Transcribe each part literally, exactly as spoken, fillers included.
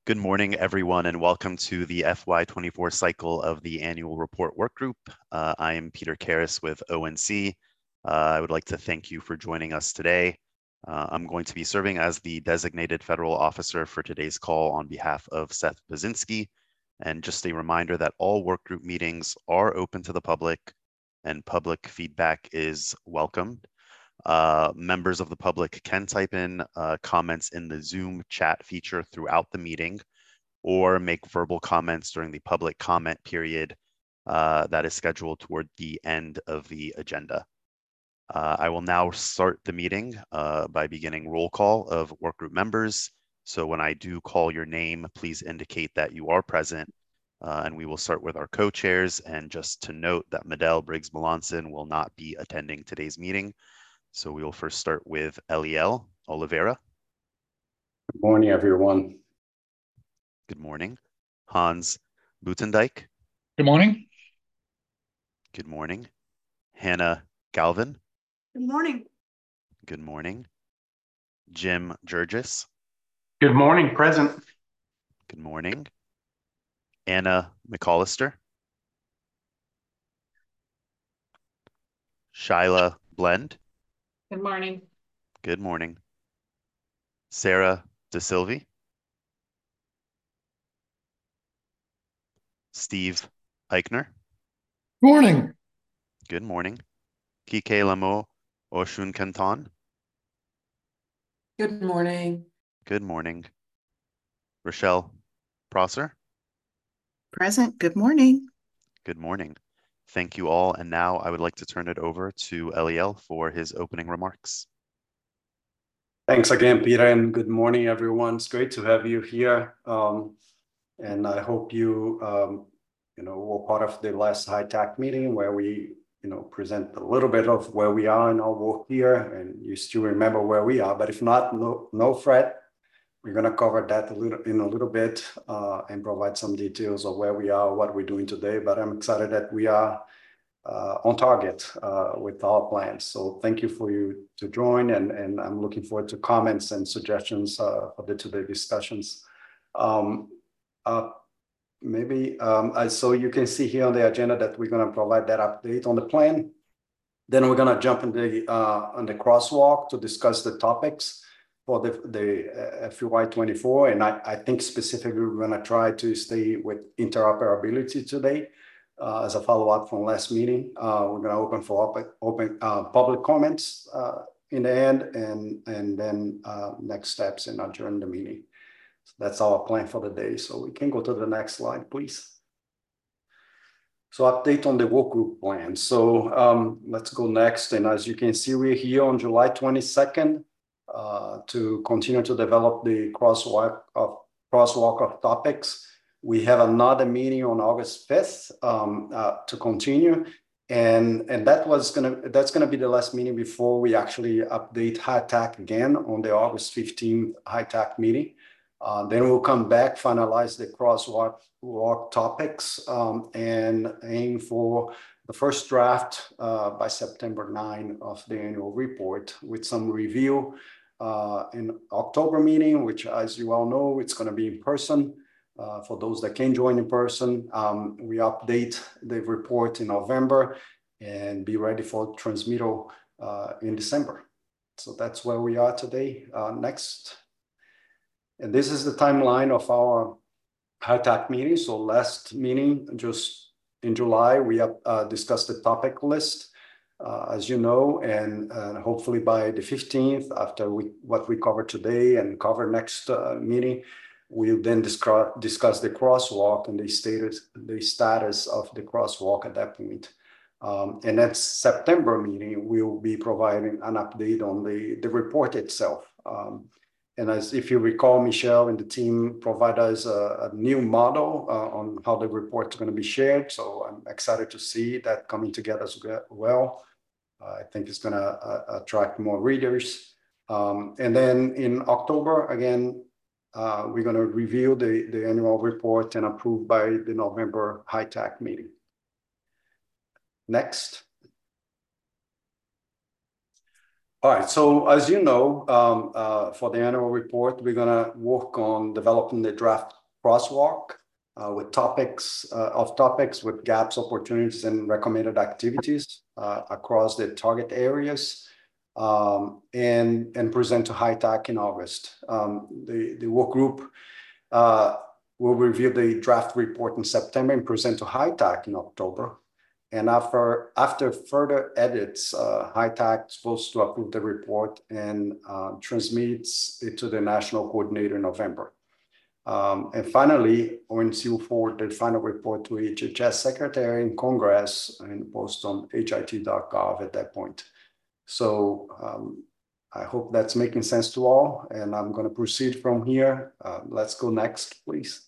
Good morning, everyone, and welcome to the F Y twenty-four cycle of the Annual Report Work Group. Uh, I am Peter Karras with O N C. Uh, I would like to thank you for joining us today. Uh, I'm going to be serving as the designated federal officer for today's call on behalf of Seth Baczynski. And just a reminder that all work group meetings are open to the public and public feedback is welcomed. Uh, members of the public can type in uh, comments in the Zoom chat feature throughout the meeting or make verbal comments during the public comment period uh, that is scheduled toward the end of the agenda. Uh, I will now start the meeting uh, by beginning roll call of workgroup members. So when I do call your name, please indicate that you are present. Uh, and we will start with our co-chairs. And just to note that Medell Briggs Melanson will not be attending today's meeting. So we will first start with Eliel Oliveira. Good morning, everyone. Good morning. Hans Buitendijk. Good morning. Good morning. Hannah Galvin. Good morning. Good morning. Jim Jurgis. Good morning, present. Good morning. Anna McAllister. Shyla Blend. Good morning. Good morning. Sarah DeSilvi. Steve Eichner. Good morning. Good morning. Kike Lamo Oshun Kanton. Good morning. Good morning. Rochelle Prosser. Present. Good morning. Good morning. Thank you all. And now I would like to turn it over to Eliel for his opening remarks. Thanks again, Peter, and good morning, everyone. It's great to have you here. Um, and I hope you, um, you know, were part of the last H I T A C meeting where we, you know, present a little bit of where we are in our work here, and you still remember where we are. But if not, no, no fret. We're going to cover that a little in a little bit uh, and provide some details of where we are, what we're doing today. But I'm excited that we are uh, on target uh, with our plans. So thank you for you to join, and, and I'm looking forward to comments and suggestions uh, for the today discussions. Um, uh, maybe um, I, so you can see here on the agenda that we're going to provide that update on the plan. Then we're going to jump in the uh, on the crosswalk to discuss the topics for the, the F Y twenty-four. And I, I think specifically we're going to try to stay with interoperability today uh, as a follow-up from last meeting. Uh, we're going to open for open, open uh, public comments uh, in the end, and, and then uh, next steps and adjourn the meeting. So that's our plan for the day. So we can go to the next slide, please. So update on the work group plan. So um, let's go next. And as you can see, we're here on July twenty-second. Uh, to continue to develop the crosswalk of crosswalk of topics. We have another meeting on August fifth um, uh, to continue, and and that was gonna that's gonna be the last meeting before we actually update H I T A C again on the August fifteenth H I T A C meeting. Uh, then we'll come back, finalize the crosswalk walk topics, um, and aim for the first draft uh, by September ninth of the annual report with some review uh, in October meeting, which, as you all know, it's going to be in person. Uh, for those that can join in person, um, we update the report in November and be ready for transmittal uh, in December. So that's where we are today. Uh, next. And this is the timeline of our H I T A C meeting. So last meeting, just in July, we have uh, discussed the topic list, uh, as you know, and, and hopefully by the fifteenth, after we what we cover today and cover next uh, meeting, we'll then discuss, discuss the crosswalk and the status, the status of the crosswalk at that point. Um, and that September meeting, we'll be providing an update on the, the report itself. Um, And as if you recall, Michelle and the team provide us a, a new model uh, on how the report is going to be shared. So I'm excited to see that coming together as well. Uh, I think it's going to uh, attract more readers. Um, and then in October, again, uh, we're going to review the, the annual report and approve by the November H I T A C meeting. Next. All right, so as you know, um, uh, for the annual report, we're gonna work on developing the draft crosswalk uh, with topics uh, of topics with gaps, opportunities, and recommended activities uh, across the target areas, um, and, and present to H I T A C in August. Um, the, the work group uh, will review the draft report in September and present to H I T A C in October. And after, after further edits, uh, H I T A C is supposed to approve the report and uh, transmits it to the national coordinator in November. Um, and finally, O N C will forward the final report to H H S Secretary in Congress and post on H I T dot gov at that point. So um, I hope that's making sense to all, and I'm going to proceed from here. Uh, let's go next, please.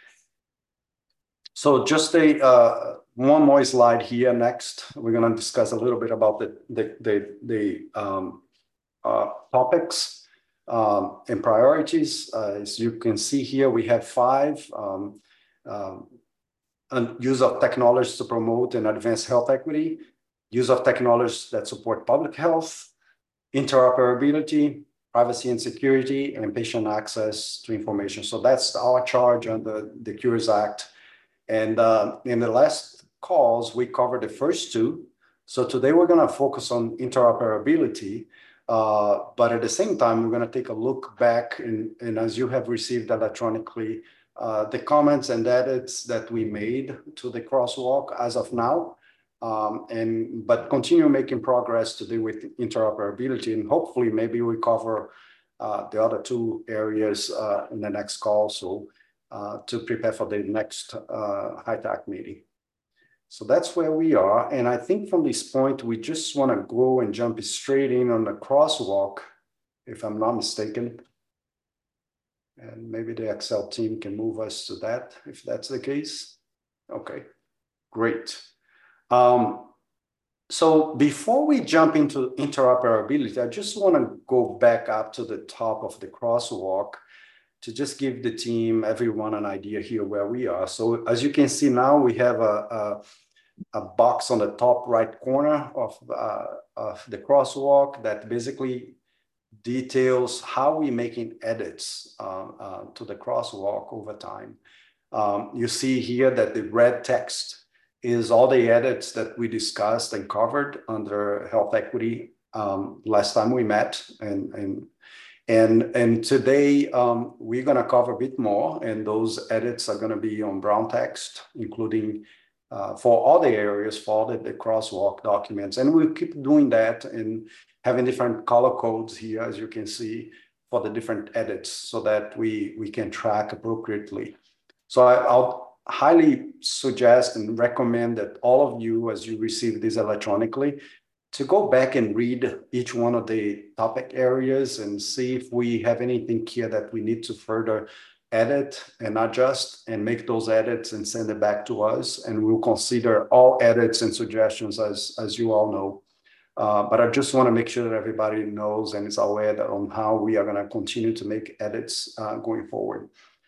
So just a uh, one more slide here. Next, we're going to discuss a little bit about the the the, the um, uh, topics um, and priorities. Uh, as you can see here, we have five. Um, um, use of technologies to promote and advance health equity, use of technologies that support public health, interoperability, privacy and security, and patient access to information. So that's our charge under the Cures Act. And uh, in the last calls, we covered the first two. So today we're going to focus on interoperability, uh, but at the same time, we're going to take a look back, and, and as you have received electronically, uh, the comments and edits that we made to the crosswalk as of now, um, and but continue making progress to do with interoperability, and hopefully maybe we cover uh, the other two areas uh, in the next call. So. Uh, to prepare for the next uh, H I T A C meeting. So that's where we are. And I think from this point, we just want to go and jump straight in on the crosswalk, if I'm not mistaken. And maybe the Excel team can move us to that, if that's the case. Okay, great. Um, so before we jump into interoperability, I just want to go back up to the top of the crosswalk to just give the team, everyone, an idea here where we are. So as you can see now, we have a, a, a box on the top right corner of, uh, of the crosswalk that basically details how we're making edits uh, uh, to the crosswalk over time. Um, you see here that the red text is all the edits that we discussed and covered under health equity um, last time we met, and, and And, and today um, we're going to cover a bit more, and those edits are going to be on brown text, including uh, for all the areas, for all the, the crosswalk documents. And we'll keep doing that and having different color codes here, as you can see, for the different edits so that we, we can track appropriately. So I, I'll highly suggest and recommend that all of you, as you receive this electronically, to go back and read each one of the topic areas and see if we have anything here that we need to further edit and adjust, and make those edits and send it back to us. And we'll consider all edits and suggestions, as, as you all know. Uh, but I just want to make sure that everybody knows and is aware that on how we are going to continue to make edits uh, going forward.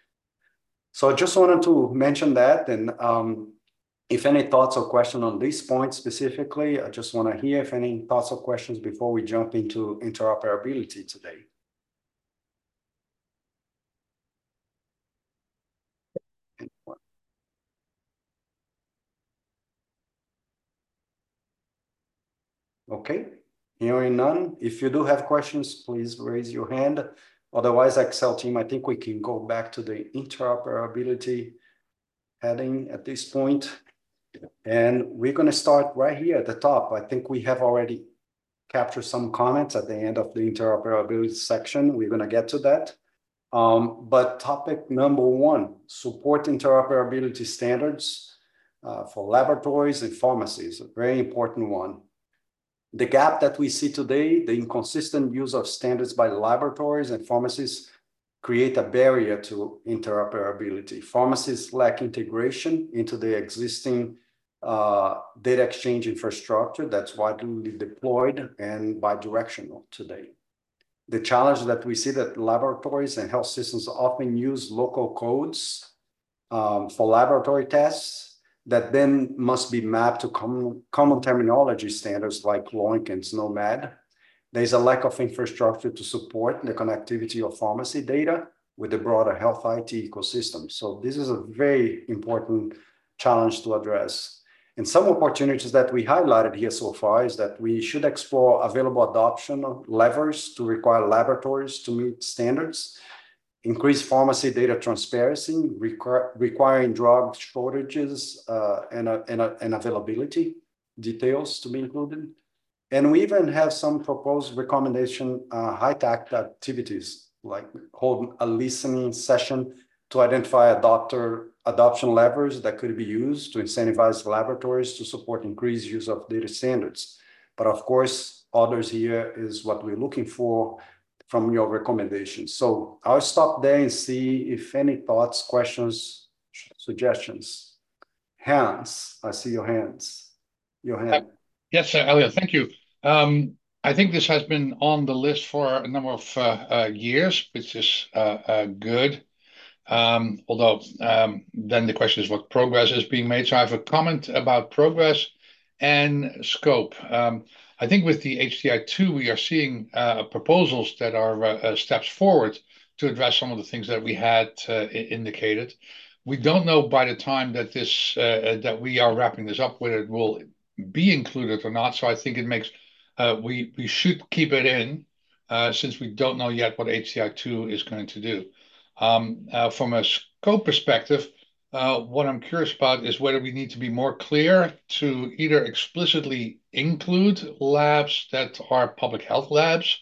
So I just wanted to mention that. And um, if any thoughts or questions on this point specifically, I just want to hear if any thoughts or questions before we jump into interoperability today. Anyone? Okay, hearing none. If you do have questions, please raise your hand. Otherwise, Excel team, I think we can go back to the interoperability heading at this point. And we're going to start right here at the top. I think we have already captured some comments at the end of the interoperability section. We're going to get to that. Um, but topic number one, support interoperability standards uh, for laboratories and pharmacies, a very important one. The gap that we see today, the inconsistent use of standards by laboratories and pharmacies, create a barrier to interoperability. Pharmacies lack integration into the existing uh, data exchange infrastructure that's widely deployed and bidirectional today. The challenge that we see that laboratories and health systems often use local codes um, for laboratory tests that then must be mapped to common, common terminology standards like LOINC and SNOMED. There's a lack of infrastructure to support the connectivity of pharmacy data with the broader health I T ecosystem. So this is a very important challenge to address. And some opportunities that we highlighted here so far is that we should explore available adoption levers to require laboratories to meet standards, increase pharmacy data transparency, require, requiring drug shortages uh, and, uh, and, uh, and availability details to be included. And we even have some proposed recommendation uh, high-tech activities, like hold a listening session to identify adopter adoption levers that could be used to incentivize laboratories to support increased use of data standards. But of course, others here is what we're looking for from your recommendations. So I'll stop there and see if any thoughts, questions, suggestions. Hans, I see your hands. Your hand. Uh, yes, uh, Elliot, thank you. Um, I think this has been on the list for a number of uh, uh, years, which is uh, uh, good. Um, although um, then the question is what progress is being made. So I have a comment about progress and scope. Um, I think with the H T I two, we are seeing uh, proposals that are uh, steps forward to address some of the things that we had uh, indicated. We don't know by the time that this uh, that we are wrapping this up whether it will be included or not. So I think it makes uh, we we should keep it in uh, since we don't know yet what H T I two is going to do. Um, uh, from a scope perspective, uh, what I'm curious about is whether we need to be more clear to either explicitly include labs that are public health labs,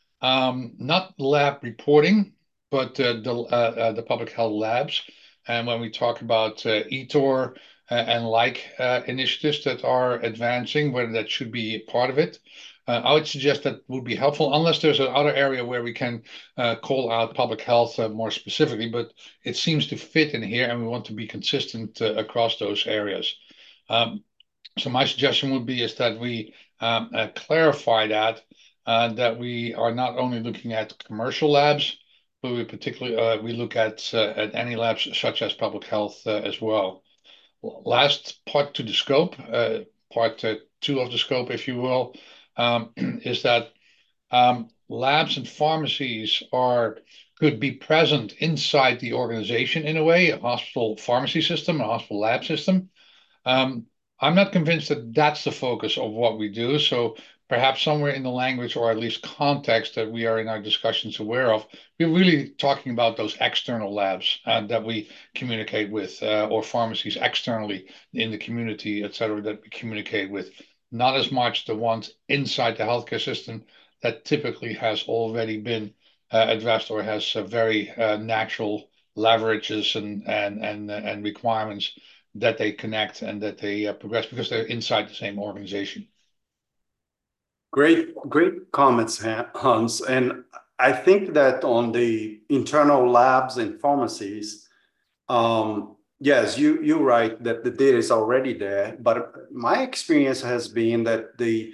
um, not lab reporting, but uh, the, uh, uh, the public health labs. And when we talk about uh, E T O R uh, and like uh, initiatives that are advancing, whether that should be part of it. Uh, I would suggest that would be helpful, unless there's another area where we can uh, call out public health uh, more specifically, but it seems to fit in here and we want to be consistent uh, across those areas. Um, so my suggestion would be is that we um, uh, clarify that, uh, that we are not only looking at commercial labs, but we particularly, uh, we look at, uh, at any labs such as public health uh, as well. Last part to the scope, uh, part uh, two of the scope, if you will, um, is that um, labs and pharmacies are could be present inside the organization in a way, a hospital pharmacy system, a hospital lab system. Um, I'm not convinced that that's the focus of what we do. So perhaps somewhere in the language or at least context that we are in our discussions aware of, we're really talking about those external labs uh, that we communicate with uh, or pharmacies externally in the community, et cetera, that we communicate with. Not as much the ones inside the healthcare system that typically has already been uh, addressed or has uh, very uh, natural leverages and and and uh, and requirements that they connect and that they uh, progress because they're inside the same organization. Great, great comments, Hans. And I think that on the internal labs and pharmacies, um, yes, you, you're right that the data is already there, but my experience has been that they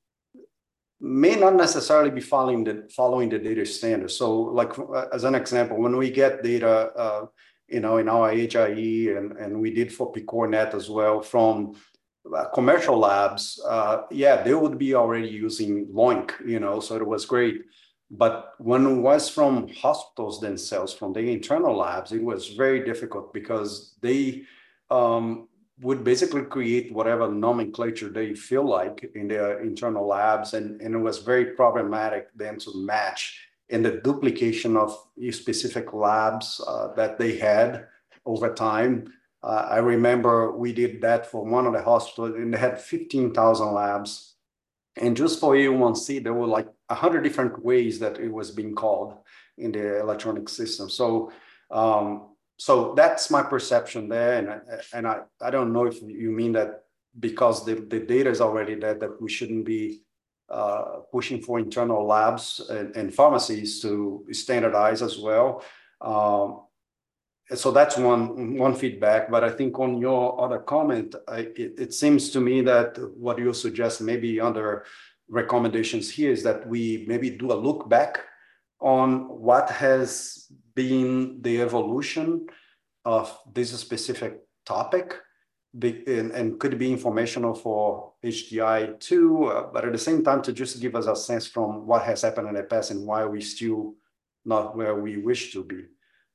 may not necessarily be following the, following the data standards. So like, as an example, when we get data, uh, you know, in our H I E and, and we did for PCORnet as well from uh, commercial labs, uh, yeah, they would be already using LOINC, you know, so it was great. But when it was from hospitals themselves, from the internal labs, it was very difficult because they um, would basically create whatever nomenclature they feel like in their internal labs. And, and it was very problematic then to match in the duplication of specific labs uh, that they had over time. Uh, I remember we did that for one of the hospitals and they had fifteen thousand labs. And just for A one C, there were like a hundred different ways that it was being called in the electronic system. So, um, so that's my perception there. And, I, and I, I don't know if you mean that because the, the data is already there, that we shouldn't be uh, pushing for internal labs and, and pharmacies to standardize as well. Um, so that's one, one feedback, but I think on your other comment, I, it, it seems to me that what you suggest maybe under recommendations here is that we maybe do a look back on what has been the evolution of this specific topic, and, and could be informational for H T I two, uh, but at the same time to just give us a sense from what has happened in the past and why we still not where we wish to be.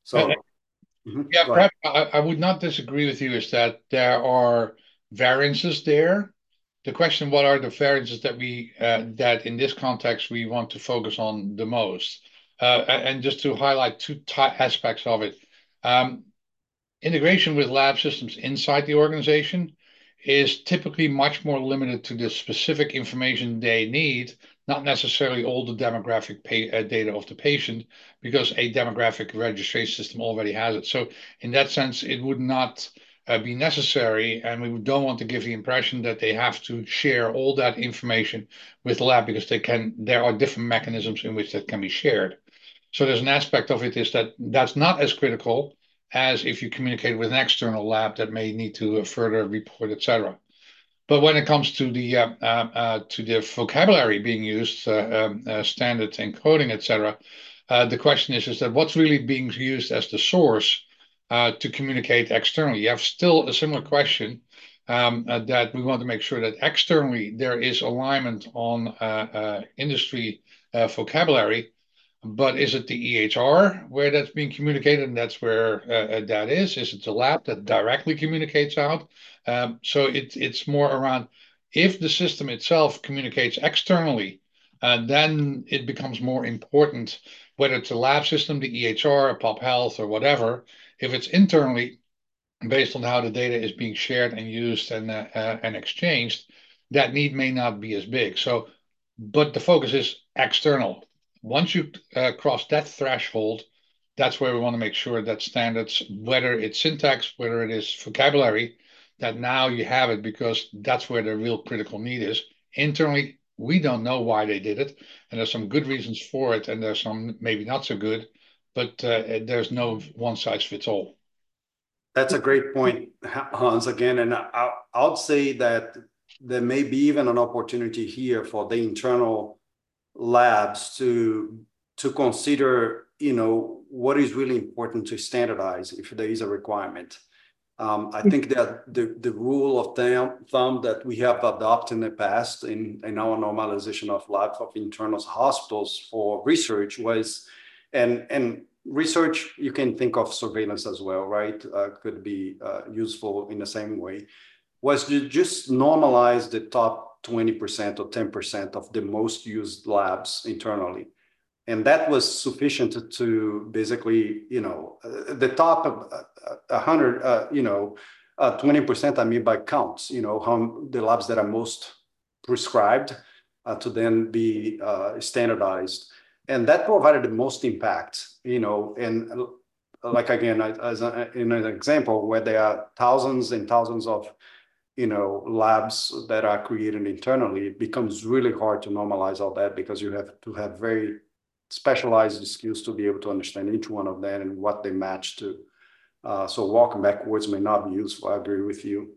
So, Uh, mhm, Yeah, go ahead. perhaps I, I would not disagree with you, is that there are variances there. The question, what are the variances that we uh, that in this context we want to focus on the most? Uh, a- and just to highlight two ty aspects of it. Um, Integration with lab systems inside the organization is typically much more limited to the specific information they need, not necessarily all the demographic pay, uh, data of the patient, because a demographic registration system already has it. So, in that sense, it would not uh, be necessary, and we don't want to give the impression that they have to share all that information with the lab, because they can. There are different mechanisms in which that can be shared. So there's an aspect of it is that that's not as critical as if you communicate with an external lab that may need to uh, further report, et cetera. But when it comes to the uh, uh, uh, to the vocabulary being used, uh, um, uh, standard encoding, et cetera, uh, the question is is that what's really being used as the source uh, to communicate externally? You have still a similar question um, uh, that we want to make sure that externally there is alignment on uh, uh, industry uh, vocabulary, but is it the E H R where that's being communicated, and that's where uh, uh, that is? Is it the lab that directly communicates out? Um, so it, it's more around if the system itself communicates externally, uh, then it becomes more important whether it's a lab system, the E H R, Pop Health, or whatever. If it's internally, based on how the data is being shared and used and uh, uh, and exchanged, that need may not be as big. So, but the focus is external. Once you uh, cross that threshold, that's where we want to make sure that standards, whether it's syntax, whether it is vocabulary, that now you have it, because that's where the real critical need is. Internally, we don't know why they did it, and there's some good reasons for it, and there's some maybe not so good, but uh, there's no one size fits all. That's a great point, Hans, again, and I, I would say that there may be even an opportunity here for the internal labs to to consider, you know, what is really important to standardize if there is a requirement. Um, I think that the, the rule of thumb, thumb that we have adopted in the past in, in our normalization of labs of internal hospitals for research was, and and research, you can think of surveillance as well, right? Uh, could be uh, useful in the same way, was to just normalize the top twenty percent or ten percent of the most used labs internally. And that was sufficient to, to basically, you know, uh, the top of uh, one hundred, uh, you know, uh, twenty percent, I mean, by counts, you know, how the labs that are most prescribed uh, to then be uh, standardized. And that provided the most impact, you know, and like, again, as a, in an example where there are thousands and thousands of, you know, labs that are created internally, it becomes really hard to normalize all that, because you have to have very specialized skills to be able to understand each one of them and what they match to. Uh, so walking backwards may not be useful. I agree with you.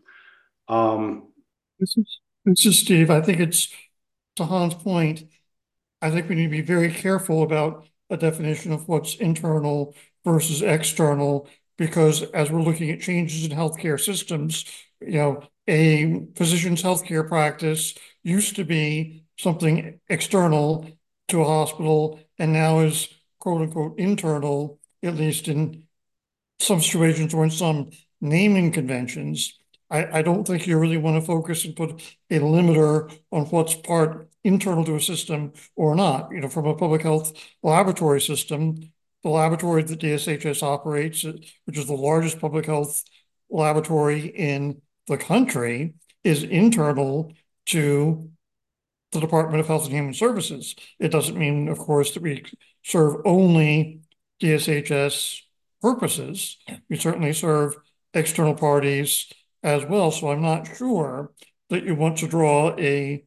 Um, this is this is Steve. I think it's, to Hans' point, I think we need to be very careful about a definition of what's internal versus external, because as we're looking at changes in healthcare systems, you know, a physician's healthcare practice used to be something external to a hospital and now is quote unquote internal, at least in some situations or in some naming conventions. I, I don't think you really want to focus and put a limiter on what's part internal to a system or not. You know, from a public health laboratory system, the laboratory that D S H S operates, which is the largest public health laboratory in the country, is internal to the Department of Health and Human Services. It doesn't mean, of course, that we serve only D S H S purposes. We certainly serve external parties as well. So I'm not sure that you want to draw a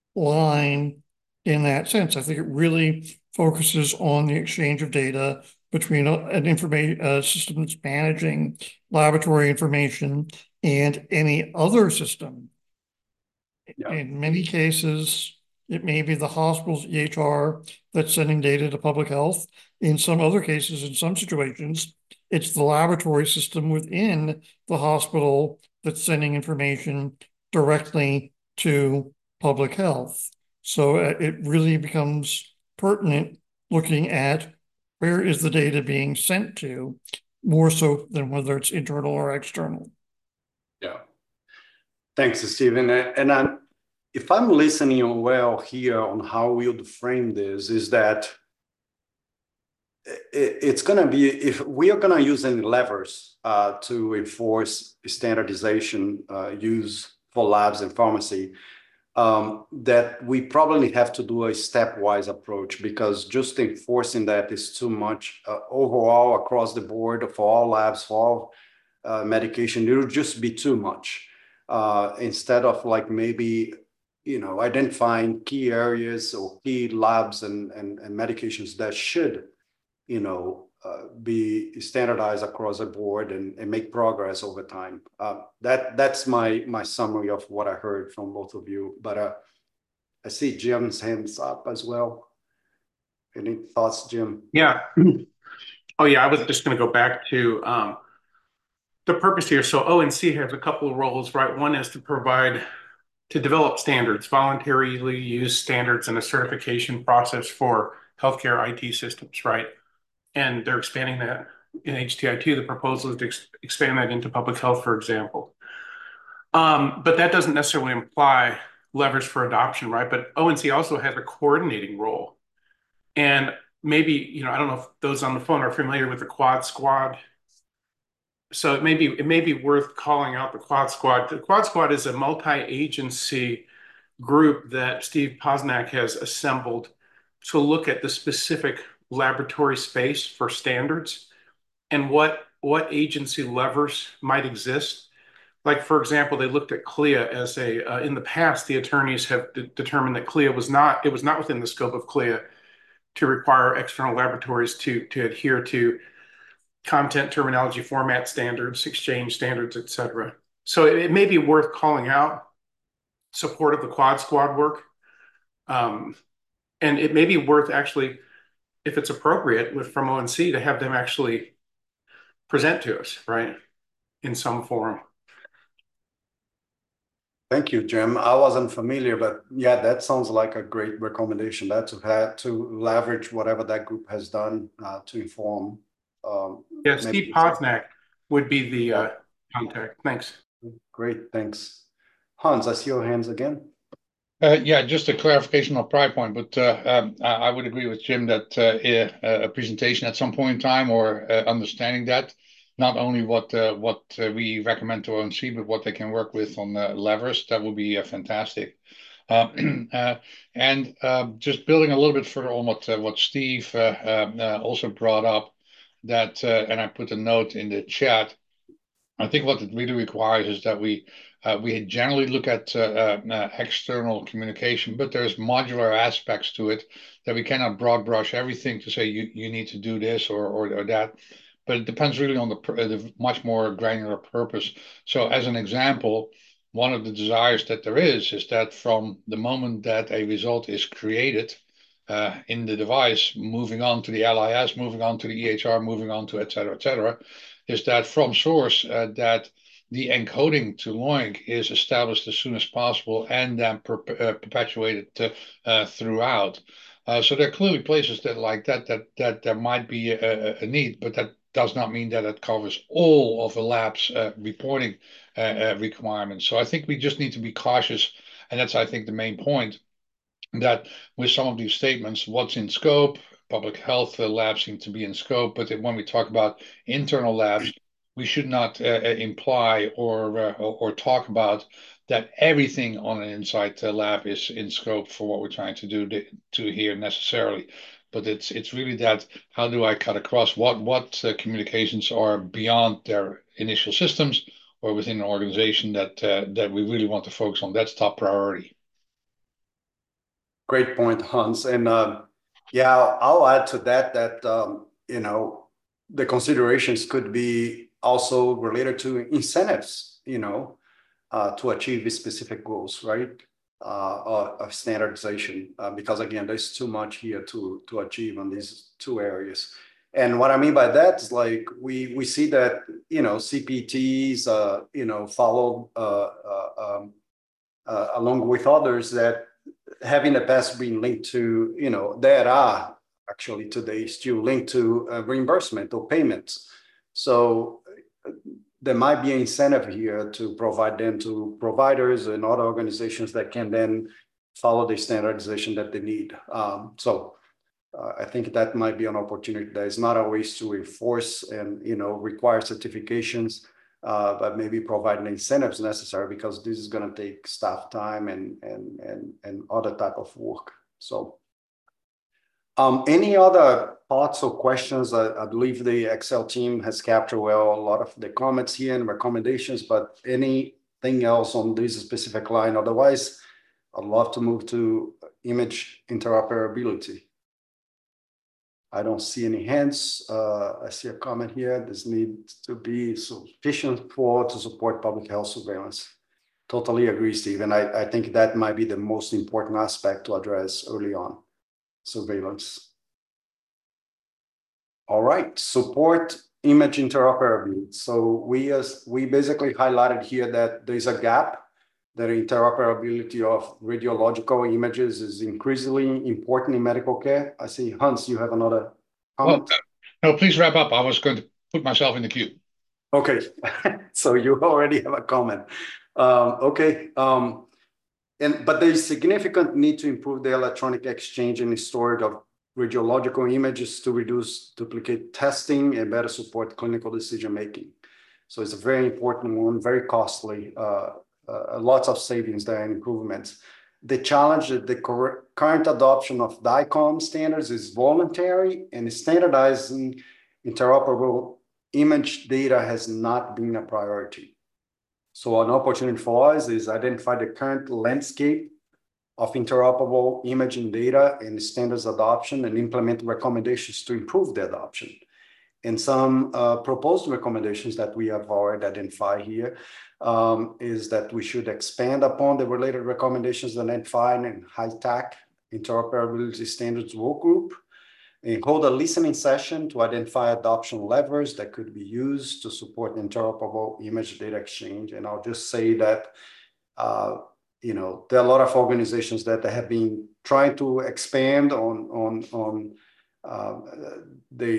line in that sense. I think it really focuses on the exchange of data between a, an information uh, system that's managing laboratory information and any other system. Yeah. In many cases, it may be the hospital's E H R that's sending data to public health. In some other cases, in some situations, it's the laboratory system within the hospital that's sending information directly to public health. So it really becomes pertinent looking at where is the data being sent to, more so than whether it's internal or external. Yeah. Thanks, Stephen. And I'm, if I'm listening well here on how we'll frame this, is that it's going to be, if we are going to use any levers uh, to enforce standardization uh, use for labs and pharmacy, um, that we probably have to do a stepwise approach, because just enforcing that is too much uh, overall across the board for all labs, for all uh, medication. It would just be too much. Uh, instead of like maybe, you know, identifying key areas or key labs and, and, and medications that should, you know, uh, be standardized across the board and, and make progress over time. Uh, that that's my my summary of what I heard from both of you. But uh, I see Jim's hands up as well. Any thoughts, Jim? Yeah. Oh, yeah. I was just going to go back to um, the purpose here. So O N C has a couple of roles, right? One is to provide, to develop standards, voluntarily use standards and a certification process for healthcare I T systems, right? And they're expanding that in H T I two. The proposal is to ex expand that into public health, for example. Um, but that doesn't necessarily imply levers for adoption, right? But O N C also has a coordinating role. And maybe, you know, I don't know if those on the phone are familiar with the Quad Squad. So it may be, it may be worth calling out the Quad Squad. The Quad Squad is a multi-agency group that Steve Posnack has assembled to look at the specific laboratory space for standards and what what agency levers might exist. Like, for example, they looked at C L I A as a, uh, in the past, the attorneys have de determined that C L I A was not, it was not within the scope of C L I A to require external laboratories to, to adhere to content, terminology, format standards, exchange standards, et cetera. So it, it may be worth calling out support of the Quad Squad work. Um, and it may be worth actually, if it's appropriate with from O N C, to have them actually present to us, right, in some forum. Thank you, Jim. I wasn't familiar, but yeah, that sounds like a great recommendation. That to have to leverage whatever that group has done uh, to inform. Um, yeah, Steve Posnack would be the uh, contact. Thanks. Great, thanks. Hans, I see your hands again. Uh, yeah, just a clarification on prior point, but uh, um, I would agree with Jim that uh, a presentation at some point in time, or uh, understanding that, not only what uh, what uh, we recommend to O N C, but what they can work with on uh, levers, that would be uh, fantastic. Uh, uh, and uh, just building a little bit further on what uh, what Steve uh, uh, also brought up, that uh, and I put a note in the chat. I think what it really requires is that we uh, we generally look at uh, uh, external communication, but there's modular aspects to it that we cannot broad brush everything to say you, you need to do this or, or, or that. But it depends really on the, the much more granular purpose. So as an example, one of the desires that there is, is that from the moment that a result is created uh, in the device, moving on to the L I S, moving on to the E H R, moving on to et cetera, et cetera, is that from source uh, that the encoding to LOINC is established as soon as possible and then per uh, perpetuated uh, uh, throughout. Uh, so there are clearly places that like that, that, that there might be a, a need, but that does not mean that it covers all of the lab's uh, reporting uh, uh, requirements. So I think we just need to be cautious, and that's, I think, the main point, that with some of these statements, what's in scope, public health uh, labs seem to be in scope, but when we talk about internal labs, we should not uh, imply or, uh, or talk about that everything on an inside uh, lab is in scope for what we're trying to do to, to here necessarily. But it's it's really that, how do I cut across what what uh, communications are beyond their initial systems or within an organization that uh, that we really want to focus on. That's top priority. Great point, Hans. And uh, yeah, I'll, I'll add to that that, um, you know, the considerations could be also related to incentives, you know, uh, to achieve specific goals, right? Uh, of standardization, uh, because again, there's too much here to, to achieve on these two areas. And what I mean by that is like, we, we see that, you know, C P Ts, uh, you know, follow uh, uh, um, uh, along with others that have in the past been linked to, you know, there are actually today still linked to uh, reimbursement or payments. So uh, there might be an incentive here to provide them to providers and other organizations that can then follow the standardization that they need. Um, so uh, I think that might be an opportunity. There is not always to enforce and, you know, require certifications, uh, but maybe providing incentives necessary, because this is going to take staff time and, and, and, and other type of work. So um, any other thoughts or questions? I, I believe the Excel team has captured well a lot of the comments here and recommendations, but anything else on this specific line? Otherwise, I'd love to move to image interoperability. I don't see any hands. Uh, I see a comment here. This needs to be sufficient for to support public health surveillance. Totally agree, Steve. And I, I think that might be the most important aspect to address early on. Surveillance. All right, support image interoperability. So we as we basically highlighted here that there's a gap, that interoperability of radiological images is increasingly important in medical care. I see, Hans, you have another comment? Well, no, please wrap up. I was going to put myself in the queue. Okay, so you already have a comment. Um, okay, um, and but there is significant need to improve the electronic exchange and storage of radiological images to reduce duplicate testing and better support clinical decision making. So it's a very important one, very costly. Uh, Uh, lots of savings there and improvements. The challenge that the current adoption of D I COM standards is voluntary, and standardizing interoperable image data has not been a priority. So an opportunity for us is identify the current landscape of interoperable imaging data and standards adoption, and implement recommendations to improve the adoption. And some uh, proposed recommendations that we have already identified here um, is that we should expand upon the related recommendations identified in high-tech interoperability standards work group, and hold a listening session to identify adoption levers that could be used to support interoperable image data exchange. And I'll just say that, uh, you know, there are a lot of organizations that have been trying to expand on, on, on uh, the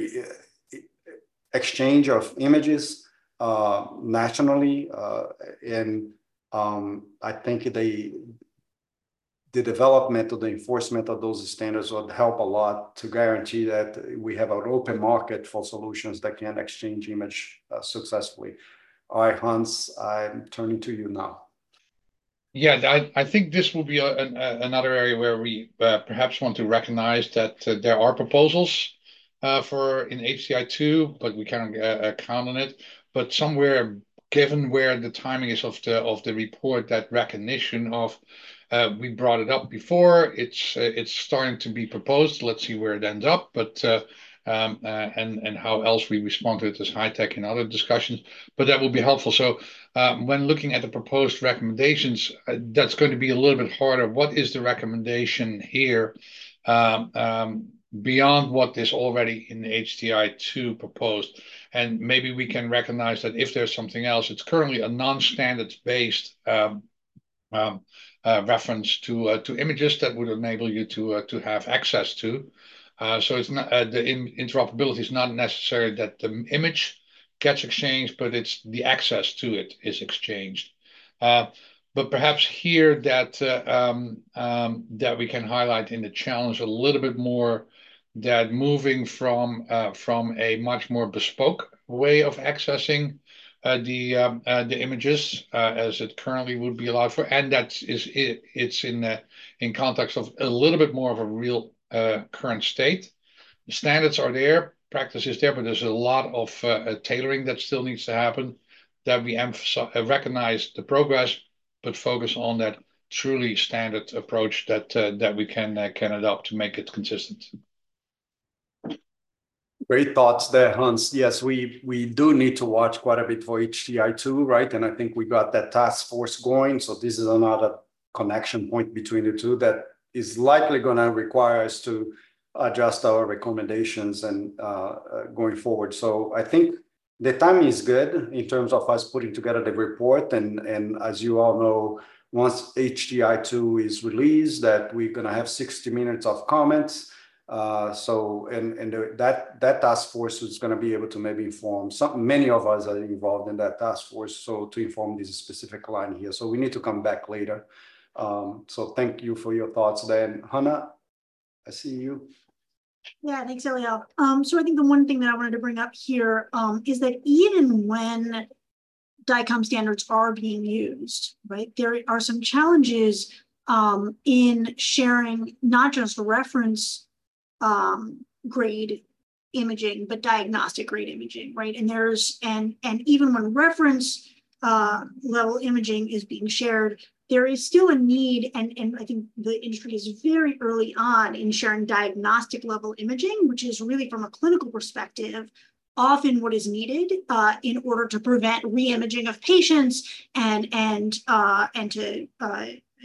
exchange of images uh, nationally, uh, and um, I think they, the development of the enforcement of those standards would help a lot to guarantee that we have an open market for solutions that can exchange image uh, successfully. All right, Hans, I'm turning to you now. Yeah, I, I think this will be a, an, a, another area where we uh, perhaps want to recognize that uh, there are proposals Uh, for in H T I two, but we cannot uh, count on it. But somewhere, given where the timing is of the of the report, that recognition of uh, we brought it up before, it's uh, it's starting to be proposed. Let's see where it ends up, but uh, um, uh, and and how else we respond to it as high tech in other discussions. But that will be helpful. So um, when looking at the proposed recommendations, uh, that's going to be a little bit harder. What is the recommendation here? Um, um, beyond what is already in H T I two proposed. And maybe we can recognize that if there's something else, it's currently a non-standards based um, um, uh, reference to uh, to images that would enable you to uh, to have access to. Uh, so it's not uh, the in interoperability is not necessary that the image gets exchanged, but it's the access to it is exchanged. Uh, But perhaps here that uh, um, um, that we can highlight in the challenge a little bit more, that moving from uh, from a much more bespoke way of accessing uh, the um, uh, the images uh, as it currently would be allowed for, and that is it, it's in the in context of a little bit more of a real uh, current state. The standards are there, practice is there, but there's a lot of uh, tailoring that still needs to happen. That we emphasize, uh, recognize the progress, but focus on that truly standard approach that uh, that we can uh, can adopt to make it consistent. Great thoughts there, Hans. Yes, we we do need to watch quite a bit for H T I two, right? And I think we got that task force going. So this is another connection point between the two that is likely going to require us to adjust our recommendations and uh, uh, going forward. So I think the timing is good in terms of us putting together the report. And, and as you all know, once H T I two is released, that we're going to have sixty minutes of comments. Uh, so, and, and the, that, that task force is going to be able to maybe inform some, many of us are involved in that task force. So to inform this specific line here. So we need to come back later. Um, so thank you for your thoughts then. Hannah, I see you. Yeah, thanks, Eliel. Um, so I think the one thing that I wanted to bring up here um, is that even when DICOM standards are being used, right, there are some challenges um, in sharing not just reference um, grade imaging, but diagnostic grade imaging, right? And there's, and, and even when reference uh, level imaging is being shared, there is still a need, and, and I think the industry is very early on in sharing diagnostic level imaging, which is really from a clinical perspective, often what is needed uh, in order to prevent re-imaging of patients and, and, uh, and to uh,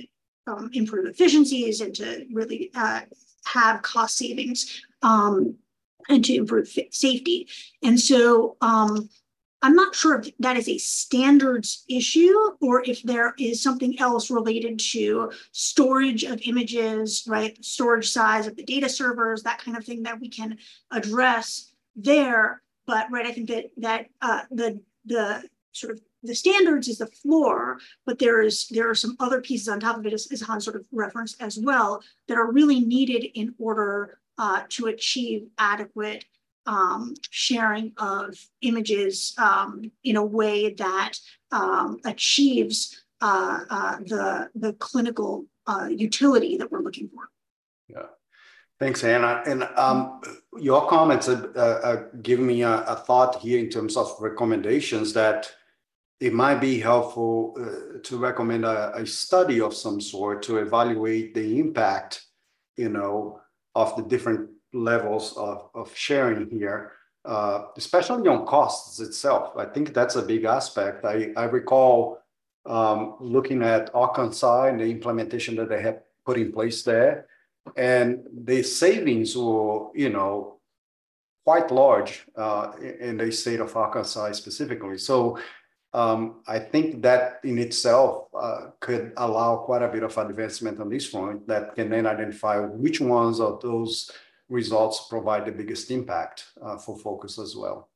um, improve efficiencies and to really uh, have cost savings um, and to improve safety. And so, um, I'm not sure if that is a standards issue or if there is something else related to storage of images, right? Storage size of the data servers, that kind of thing that we can address there. But right, I think that that uh, the the sort of the standards is the floor, but there is there are some other pieces on top of it, as, as Hans sort of referenced as well, that are really needed in order uh, to achieve adequate Um, sharing of images um, in a way that um, achieves uh, uh, the, the clinical uh, utility that we're looking for. Yeah, thanks, Anna. And um, your comments have uh, uh, given me a, a thought here in terms of recommendations that it might be helpful uh, to recommend a, a study of some sort to evaluate the impact, you know, of the different levels of, of sharing here, uh, especially on costs itself. I think that's a big aspect. I, I recall um, looking at Arkansas and the implementation that they have put in place there, and the savings were, you know, quite large uh, in the state of Arkansas specifically. So um, I think that in itself uh, could allow quite a bit of advancement on this front that can then identify which ones of those results provide the biggest impact uh, for focus as well.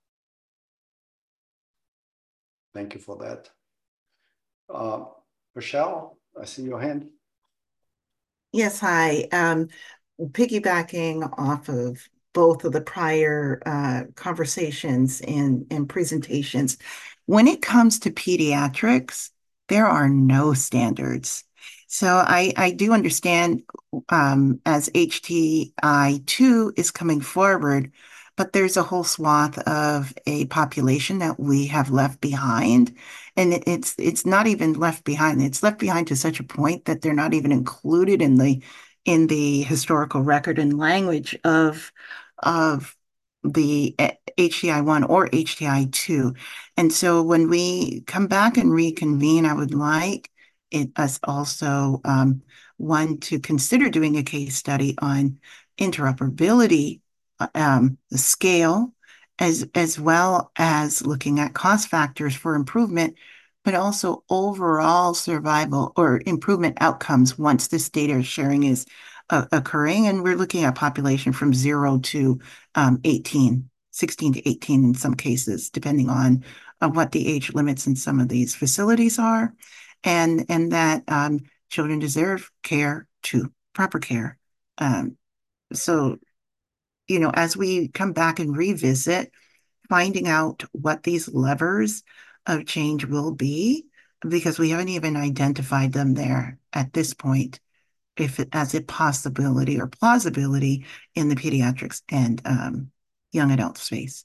Thank you for that. Uh, Michelle, I see your hand. Yes, hi. Um, piggybacking off of both of the prior uh, conversations and, and presentations, when it comes to pediatrics, there are no standards. So I, I do understand um, as H T I two is coming forward, but there's a whole swath of a population that we have left behind. And it, it's it's not even left behind. It's left behind to such a point that they're not even included in the in the historical record and language of of the H T I one or H T I two. And so when we come back and reconvene, I would like it, us also, um, one, to consider doing a case study on interoperability, um, the scale, as, as well as looking at cost factors for improvement, but also overall survival or improvement outcomes once this data sharing is uh, occurring. And we're looking at population from zero to um, eighteen, sixteen to eighteen in some cases, depending on uh, what the age limits in some of these facilities are. And, and that um, children deserve care too, proper care. Um, so, you know, as we come back and revisit, finding out what these levers of change will be, because we haven't even identified them there at this point, if it, as a possibility or plausibility in the pediatrics and um, young adult space.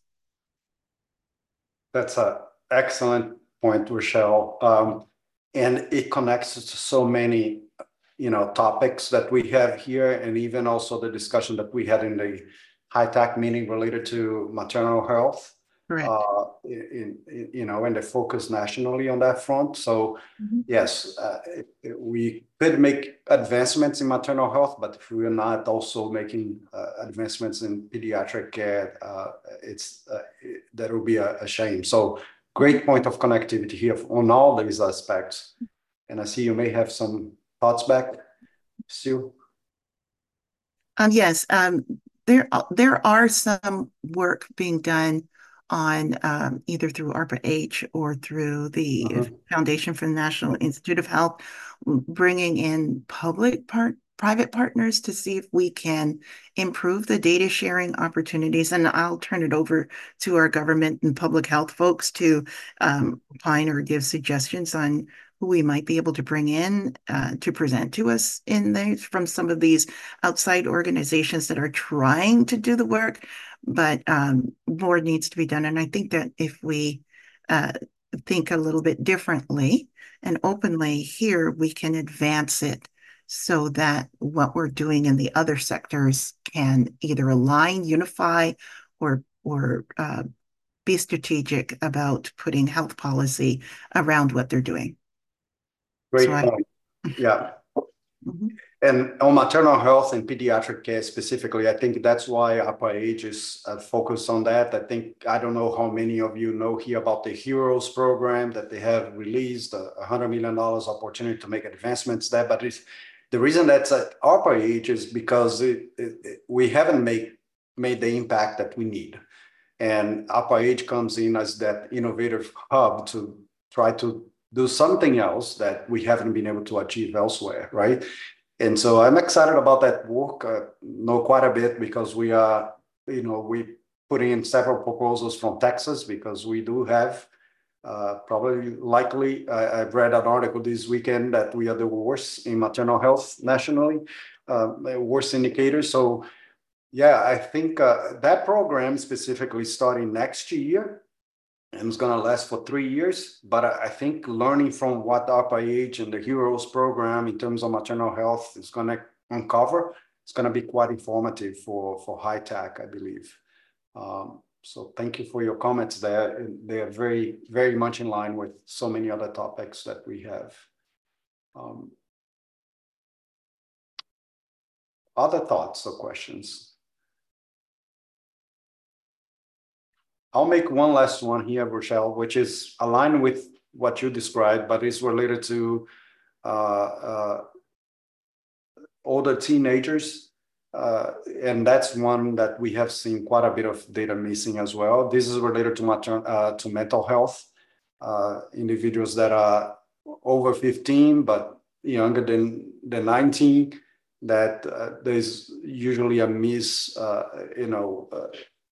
That's an excellent point, Rochelle. Um, and it connects to so many, you know, topics that we have here, and even also the discussion that we had in the high-tech meeting related to maternal health. Correct. Uh, in, in, you know, and the focus nationally on that front. So mm-hmm. yes, uh, it, it, we could make advancements in maternal health, but if we are not also making uh, advancements in pediatric care, uh, it's uh, it, that will be a, a shame. So great point of connectivity here on all these aspects. And I see you may have some thoughts back, Sue. Um, yes. Um, there, there are some work being done on um, either through ARPA-H or through the Mhm. Foundation for the National Institute of Health, bringing in public part, private partners to see if we can improve the data sharing opportunities. And I'll turn it over to our government and public health folks to um, opine or give suggestions on who we might be able to bring in uh, to present to us in these from some of these outside organizations that are trying to do the work, but um, more needs to be done. And I think that if we uh, think a little bit differently and openly here, we can advance it so that what we're doing in the other sectors can either align, unify, or or uh, be strategic about putting health policy around what they're doing. Great So I, point. Yeah. Mhm. And on maternal health and pediatric care specifically, I think that's why ARPA-H is uh, focused on that. I think, I don't know how many of you know here about the HEROES program that they have released, a one hundred million dollars opportunity to make advancements there. But it's, the reason that's at ARPA-H is because it, it, it, we haven't made, made the impact that we need. And ARPA-H comes in as that innovative hub to try to do something else that we haven't been able to achieve elsewhere, right? And so I'm excited about that work. Uh, know quite a bit because we are, you know, we put in several proposals from Texas because we do have uh, probably likely. I, I've read an article this weekend that we are the worst in maternal health nationally, uh, worst indicators. So yeah, I think uh, that program specifically starting next year and it's going to last for three years. But I think learning from what ARPA-H and the HEROES program in terms of maternal health is going to uncover, it's going to be quite informative for, for high tech, I believe. Um, so thank you for your comments there. They are very, very much in line with so many other topics that we have. Um, other thoughts or questions? I'll make one last one here, Rochelle, which is aligned with what you described, but is related to uh, uh, older teenagers. Uh, and that's one that we have seen quite a bit of data missing as well. This is related to, mater uh, to mental health, uh, individuals that are over fifteen, but younger than, than nineteen, that uh, there's usually a miss, uh, you know, uh,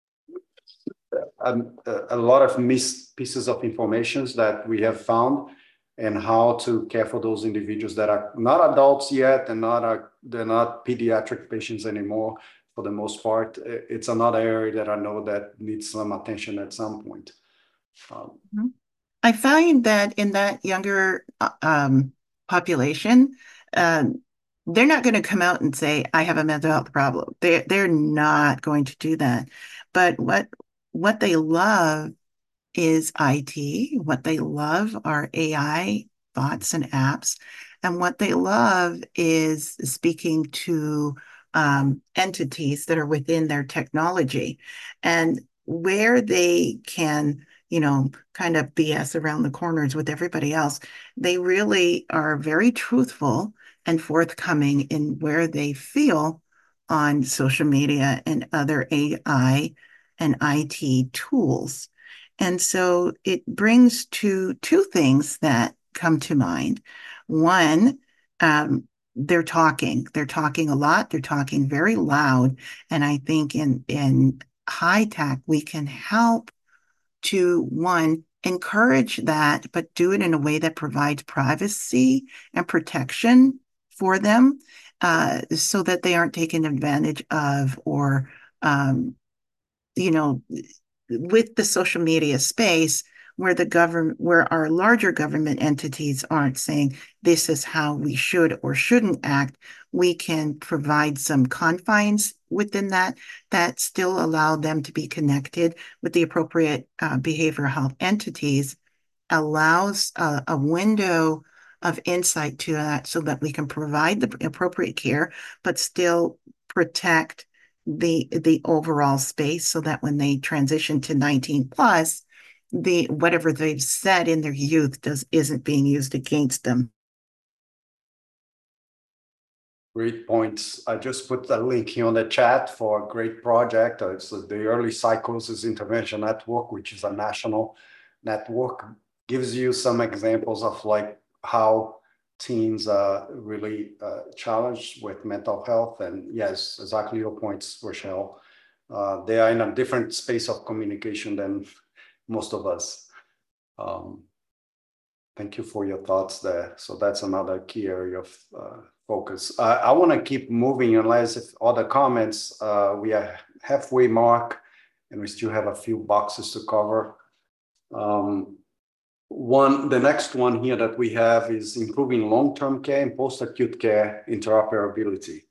A, a lot of missed pieces of information that we have found and how to care for those individuals that are not adults yet and not are, they're not pediatric patients anymore for the most part. It's another area that I know that needs some attention at some point. Um, I find that in that younger um, population, um, they're not going to come out and say, I have a mental health problem. They're, they're not going to do that. But what what they love is I T. What they love are A I bots and apps. And what they love is speaking to um, entities that are within their technology. And where they can, you know, kind of B S around the corners with everybody else, they really are very truthful and forthcoming in where they feel on social media and other A I and I T tools. And so it brings to two things that come to mind. One, um, they're talking. They're talking a lot. They're talking very loud. And I think in, in high tech, we can help to, one, encourage that, but do it in a way that provides privacy and protection for them uh, so that they aren't taken advantage of or, um, you know, with the social media space where the government, where our larger government entities aren't saying this is how we should or shouldn't act, we can provide some confines within that that still allow them to be connected with the appropriate uh, behavioral health entities, allows a, a window of insight to that so that we can provide the appropriate care, but still protect the the overall space so that when they transition to nineteen plus, the whatever they've said in their youth does isn't being used against them. Great points. I just put a link here on the chat for a great project. Uh, It's the Early Psychosis Intervention Network, which is a national network. Gives you some examples of like how teens are really uh, challenged with mental health. And yes, exactly your points, Rochelle. Uh, they are in a different space of communication than most of us. Um, thank you for your thoughts there. So that's another key area of uh, focus. I, I want to keep moving unless if other comments, uh, we are halfway mark and we still have a few boxes to cover. Um, one, the next one here that we have is improving long-term care and post-acute care interoperability.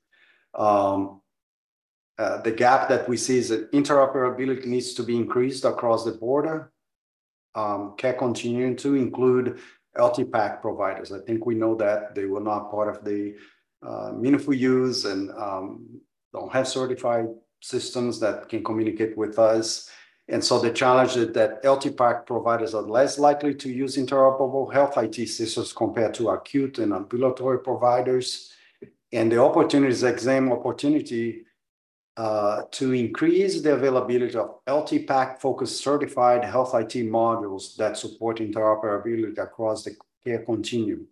Um, uh, the gap that we see is that interoperability needs to be increased across the border. Um, care continuing to include L T PAC providers. I think we know that they were not part of the uh, meaningful use and um, don't have certified systems that can communicate with us. And so the challenge is that L T PAC providers are less likely to use interoperable health I T systems compared to acute and ambulatory providers. And the opportunities, exam opportunity uh, to increase the availability of L T PAC focused certified health I T modules that support interoperability across the care continuum.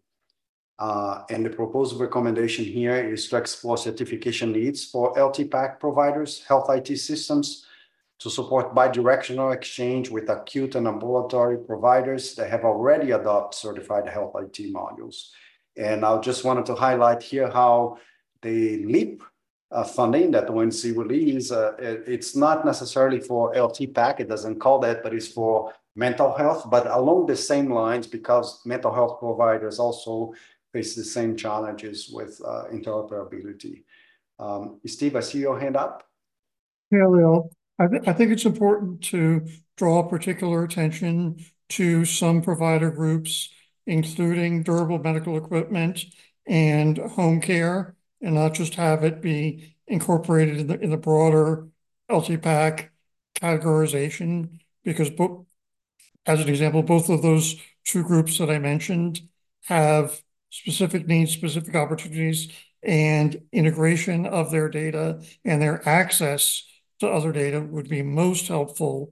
Uh, and the proposed recommendation here is to explore certification needs for L T PAC providers, health I T systems, to support bidirectional exchange with acute and ambulatory providers that have already adopted certified health I T modules. And I just wanted to highlight here how the LEAP uh, funding that O N C released, uh, it, it's not necessarily for L T PAC, it doesn't call that, but it's for mental health, but along the same lines, because mental health providers also face the same challenges with uh, interoperability. Um, Steve, I see your hand up. Yeah, Leo. I, th I think it's important to draw particular attention to some provider groups, including durable medical equipment and home care, and not just have it be incorporated in the, in the broader L T PAC categorization, because both, as an example, both of those two groups that I mentioned have specific needs, specific opportunities, and integration of their data and their access to other data would be most helpful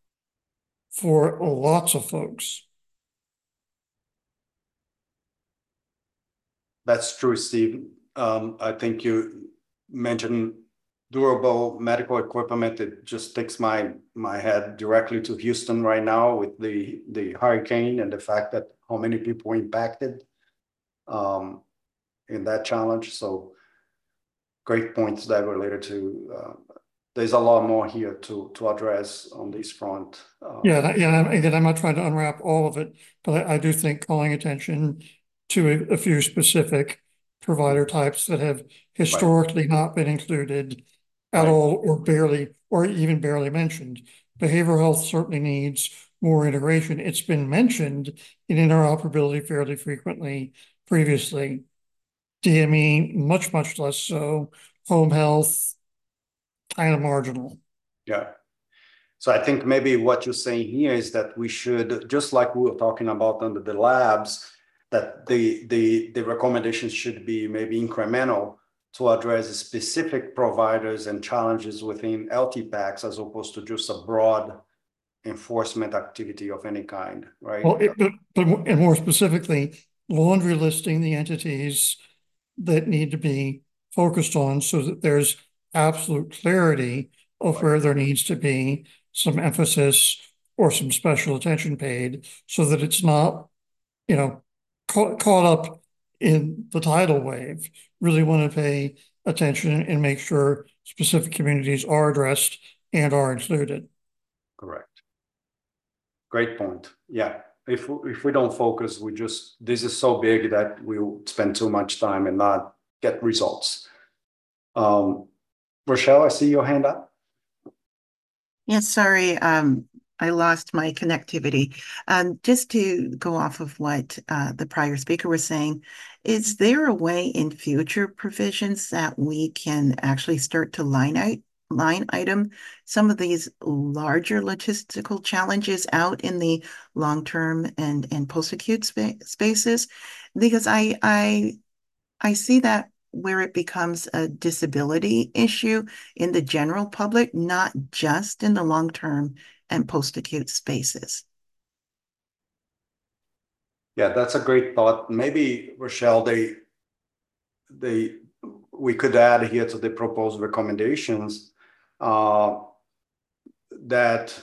for lots of folks. That's true, Steve. Um, I think you mentioned durable medical equipment. It just takes my my head directly to Houston right now with the the hurricane and the fact that how many people were impacted um, in that challenge. So great points that related to. Uh, there's a lot more here to to address on this front. Um, yeah, yeah. Again, I'm not trying to unwrap all of it, but I, I do think calling attention to a, a few specific provider types that have historically right. not been included at right. all, or barely, or even barely mentioned. Behavioral health certainly needs more integration. It's been mentioned in interoperability fairly frequently previously. D M E, much, much less so. Home health, kind of marginal. Yeah. So I think maybe what you're saying here is that we should, just like we were talking about under the labs, that the the the recommendations should be maybe incremental to address specific providers and challenges within L T PACs as opposed to just a broad enforcement activity of any kind, right? Well, it, but, but and more specifically, laundry listing the entities that need to be focused on so that there's absolute clarity of right. where there needs to be some emphasis or some special attention paid, so that it's not, you know, ca caught up in the tidal wave. Really want to pay attention and make sure specific communities are addressed and are included. Correct. Great point. Yeah. If, if we don't focus, we just, this is so big that we'll spend too much time and not get results. Um, Rochelle, I see your hand up. Yes, sorry, um, I lost my connectivity. Um, just to go off of what uh, the prior speaker was saying, is there a way in future provisions that we can actually start to line out, line item some of these larger logistical challenges out in the long-term and, and post-acute spa spaces? Because I, I, I see that where it becomes a disability issue in the general public, not just in the long-term and post-acute spaces. Yeah, that's a great thought. Maybe, Rochelle, they, they, we could add here to the proposed recommendations uh, that,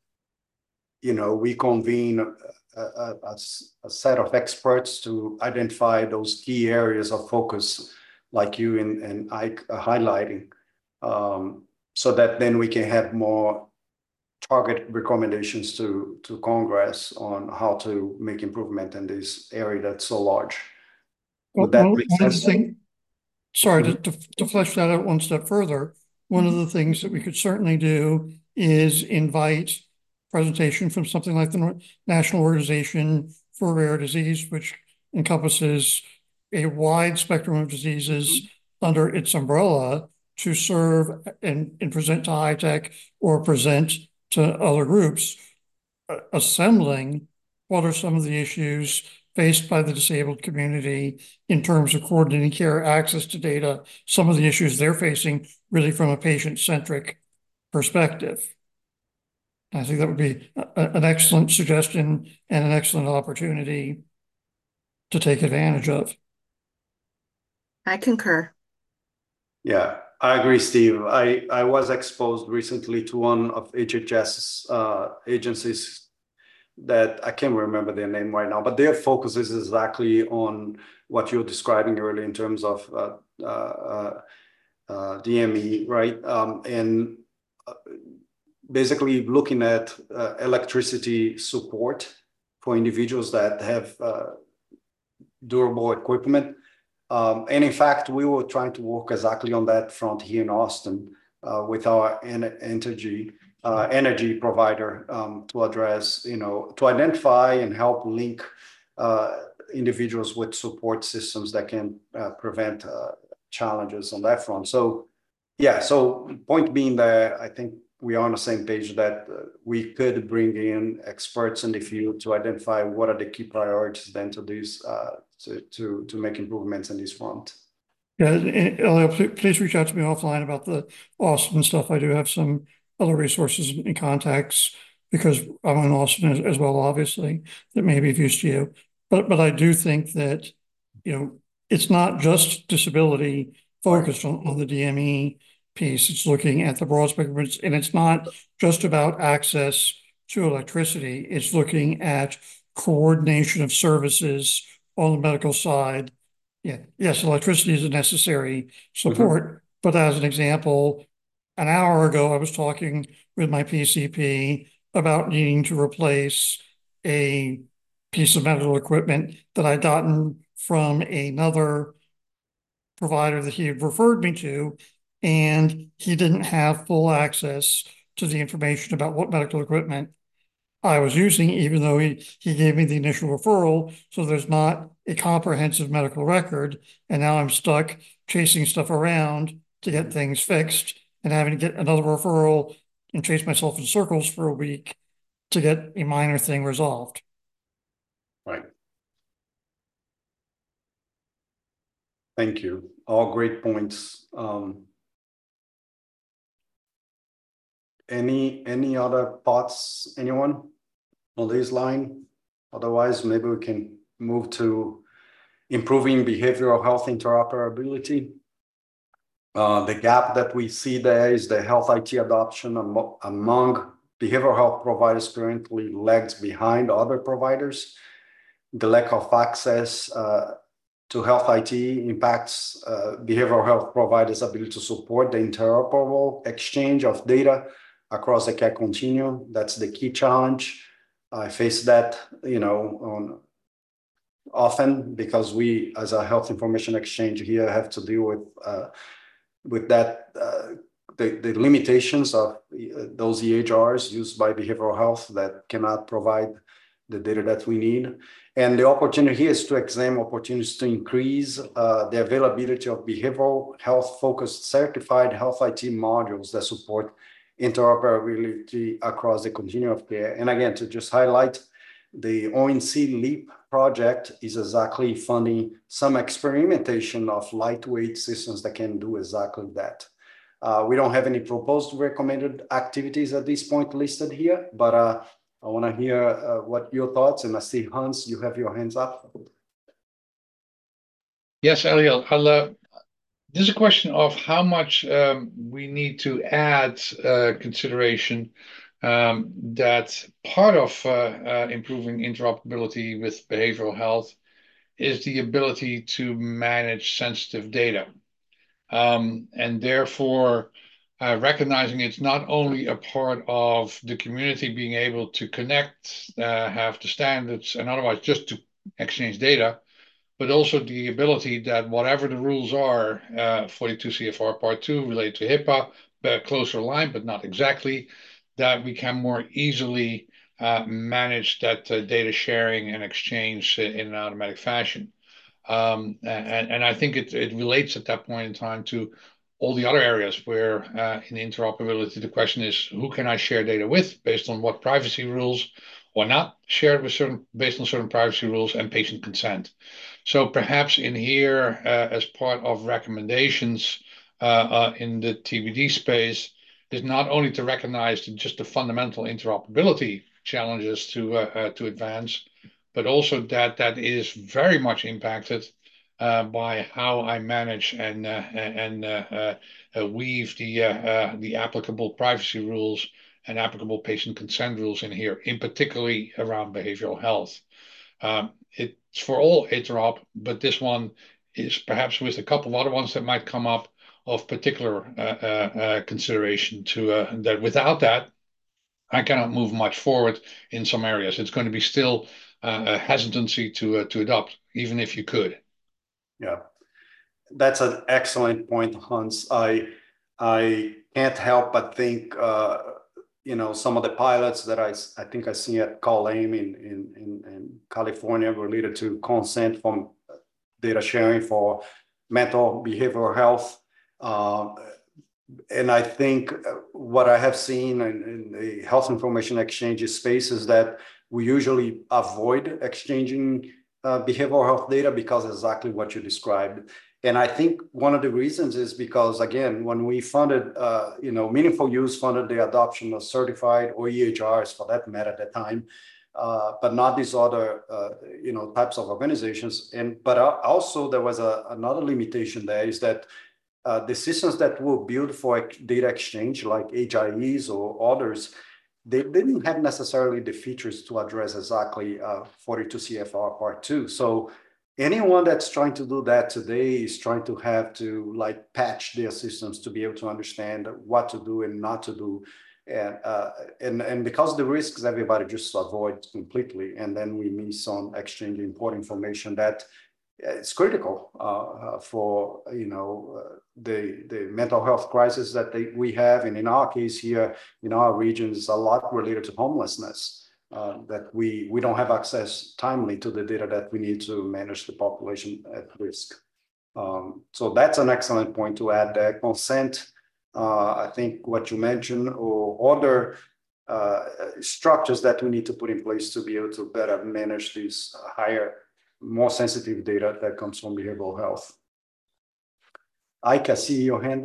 you know, we convene a, a, a set of experts to identify those key areas of focus, like you and, and I are highlighting, um, so that then we can have more target recommendations to, to Congress on how to make improvement in this area that's so large. Would that Well, make one of the sense? thing, sorry, Mhm. to, to, to flesh that out one step further, one of the things that we could certainly do is invite presentation from something like the National Organization for Rare Disease, which encompasses a wide spectrum of diseases under its umbrella, to serve and, and present to HITECH or present to other groups, uh, assembling what are some of the issues faced by the disabled community in terms of coordinating care, access to data, some of the issues they're facing really from a patient-centric perspective. I think that would be a, an excellent suggestion and an excellent opportunity to take advantage of. I concur. Yeah, I agree, Steve. I, I was exposed recently to one of H H S's uh, agencies that I can't remember their name right now, but their focus is exactly on what you're describing earlier in terms of uh, uh, uh, D M E, right? Um, and uh, basically looking at uh, electricity support for individuals that have uh, durable equipment. Um, and in fact, we were trying to work exactly on that front here in Austin uh, with our en- energy uh, energy provider um, to address, you know, to identify and help link uh, individuals with support systems that can uh, prevent uh, challenges on that front. So, yeah. So, point being that I think we are on the same page that uh, we could bring in experts in the field to identify what are the key priorities then to these. Uh, To, to to make improvements in this front. Yeah, Elliot, please reach out to me offline about the Austin stuff. I do have some other resources and contacts because I'm in Austin as, as well, obviously, that may be of use to you. But but I do think that, you know, it's not just disability focused on, on the D M E piece. It's looking at the broad spectrum, and it's not just about access to electricity. It's looking at coordination of services on the medical side. Yeah, yes, electricity is a necessary support, mm-hmm. But as an example, an hour ago, I was talking with my P C P about needing to replace a piece of medical equipment that I'd gotten from another provider that he had referred me to, and he didn't have full access to the information about what medical equipment I was using, even though he, he gave me the initial referral. So there's not a comprehensive medical record. And now I'm stuck chasing stuff around to get things fixed and having to get another referral and chase myself in circles for a week to get a minor thing resolved. Right. Thank you. All great points. Um, any any other thoughts, anyone on this line? Otherwise, maybe we can move to improving behavioral health interoperability. Uh, the gap that we see there is the health I T adoption among, among behavioral health providers currently lags behind other providers. The lack of access uh, to health I T impacts uh, behavioral health providers' ability to support the interoperable exchange of data across the care continuum. That's the key challenge. I face that, you know, on often because we, as a health information exchange here, have to deal with uh, with that uh, the, the limitations of uh, those E H Rs used by behavioral health that cannot provide the data that we need. And the opportunity here is to examine opportunities to increase uh, the availability of behavioral health focused certified health I T modules that support interoperability across the continuum of care. And again, to just highlight, the O N C LEAP project is exactly funding some experimentation of lightweight systems that can do exactly that. Uh, we don't have any proposed recommended activities at this point listed here, but uh, I want to hear uh, what your thoughts, and I see Hans, you have your hands up. Yes, Eliel, I'll, uh, this is a question of how much um, we need to add uh, consideration um, that part of uh, uh, improving interoperability with behavioral health is the ability to manage sensitive data. Um, and therefore, uh, recognizing it's not only a part of the community being able to connect, uh, have the standards, and otherwise just to exchange data, but also the ability that whatever the rules are, uh, forty-two C F R Part two related to HIPAA, but closer aligned, but not exactly, that we can more easily uh, manage that uh, data sharing and exchange in an automatic fashion. Um, and, and I think it, it relates at that point in time to all the other areas where uh, in interoperability, the question is, who can I share data with based on what privacy rules, or not shared with certain based on certain privacy rules and patient consent. So perhaps in here, uh, as part of recommendations uh, uh, in the T B D space, is not only to recognize just the fundamental interoperability challenges to uh, uh, to advance, but also that that is very much impacted uh, by how I manage and uh, and uh, uh, weave the uh, uh, the applicable privacy rules and applicable patient consent rules in here, in particularly around behavioral health. Um, it's for all interop, but this one is perhaps with a couple of other ones that might come up of particular uh, uh, uh, consideration to uh, that. Without that, I cannot move much forward in some areas. It's going to be still uh, a hesitancy to uh, to adopt, even if you could. Yeah, that's an excellent point, Hans. I I can't help but think, uh, you know, some of the pilots that I I think I see at CalAIM in in in, in California related to consent from data sharing for mental behavioral health. Uh, and I think what I have seen in, in the health information exchange space is that we usually avoid exchanging uh, behavioral health data because exactly what you described. And I think one of the reasons is because, again, when we funded, uh, you know, Meaningful Use funded the adoption of certified or E H Rs for that matter at the time, uh, but not these other, uh, you know, types of organizations. And but also there was a, another limitation there is that Uh, the systems that were built for data exchange, like H I Es or others, they didn't have necessarily the features to address exactly uh, forty-two C F R Part two. So anyone that's trying to do that today is trying to have to like patch their systems to be able to understand what to do and not to do. And, uh, and, and because the risks, everybody just avoids completely. And then we miss on exchanging important information that it's critical uh, for, you know, uh, the, the mental health crisis that they, we have. And in our case here, in our region, is a lot related to homelessness, uh, that we, we don't have access timely to the data that we need to manage the population at risk. Um, so that's an excellent point to add there. Consent, uh, I think what you mentioned, or other uh, structures that we need to put in place to be able to better manage these higher, more sensitive data that comes from behavioral health. Ike, I see your hand.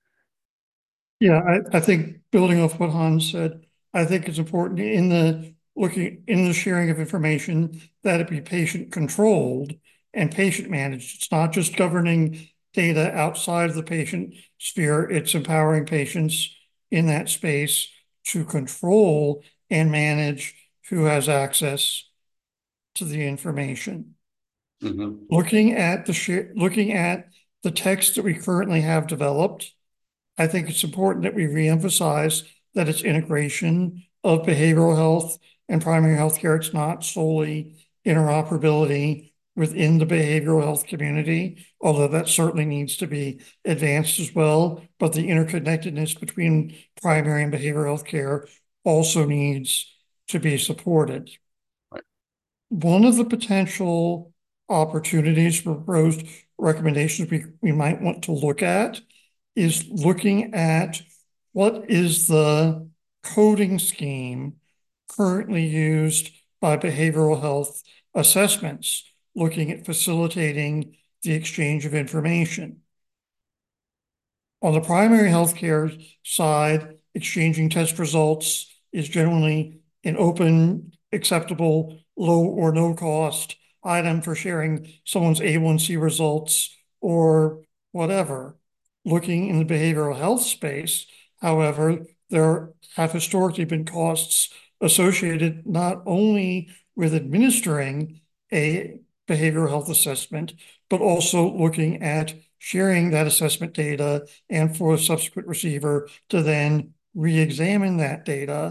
Yeah, I, I think building off what Hans said, I think it's important in the looking in the sharing of information that it be patient controlled and patient managed. It's not just governing data outside of the patient sphere, it's empowering patients in that space to control and manage who has access to the information. Mm-hmm. Looking at the share, looking at the text that we currently have developed, I think it's important that we reemphasize that it's integration of behavioral health and primary health care. It's not solely interoperability within the behavioral health community, although that certainly needs to be advanced as well. But the interconnectedness between primary and behavioral health care also needs to be supported. Right. One of the potential opportunities for proposed recommendations we, we might want to look at is looking at what is the coding scheme currently used by behavioral health assessments, looking at facilitating the exchange of information. On the primary healthcare side, exchanging test results is generally an open, acceptable, low or no cost item for sharing someone's A one C results or whatever. Looking in the behavioral health space, however, there have historically been costs associated not only with administering a behavioral health assessment, but also looking at sharing that assessment data and for a subsequent receiver to then re-examine that data.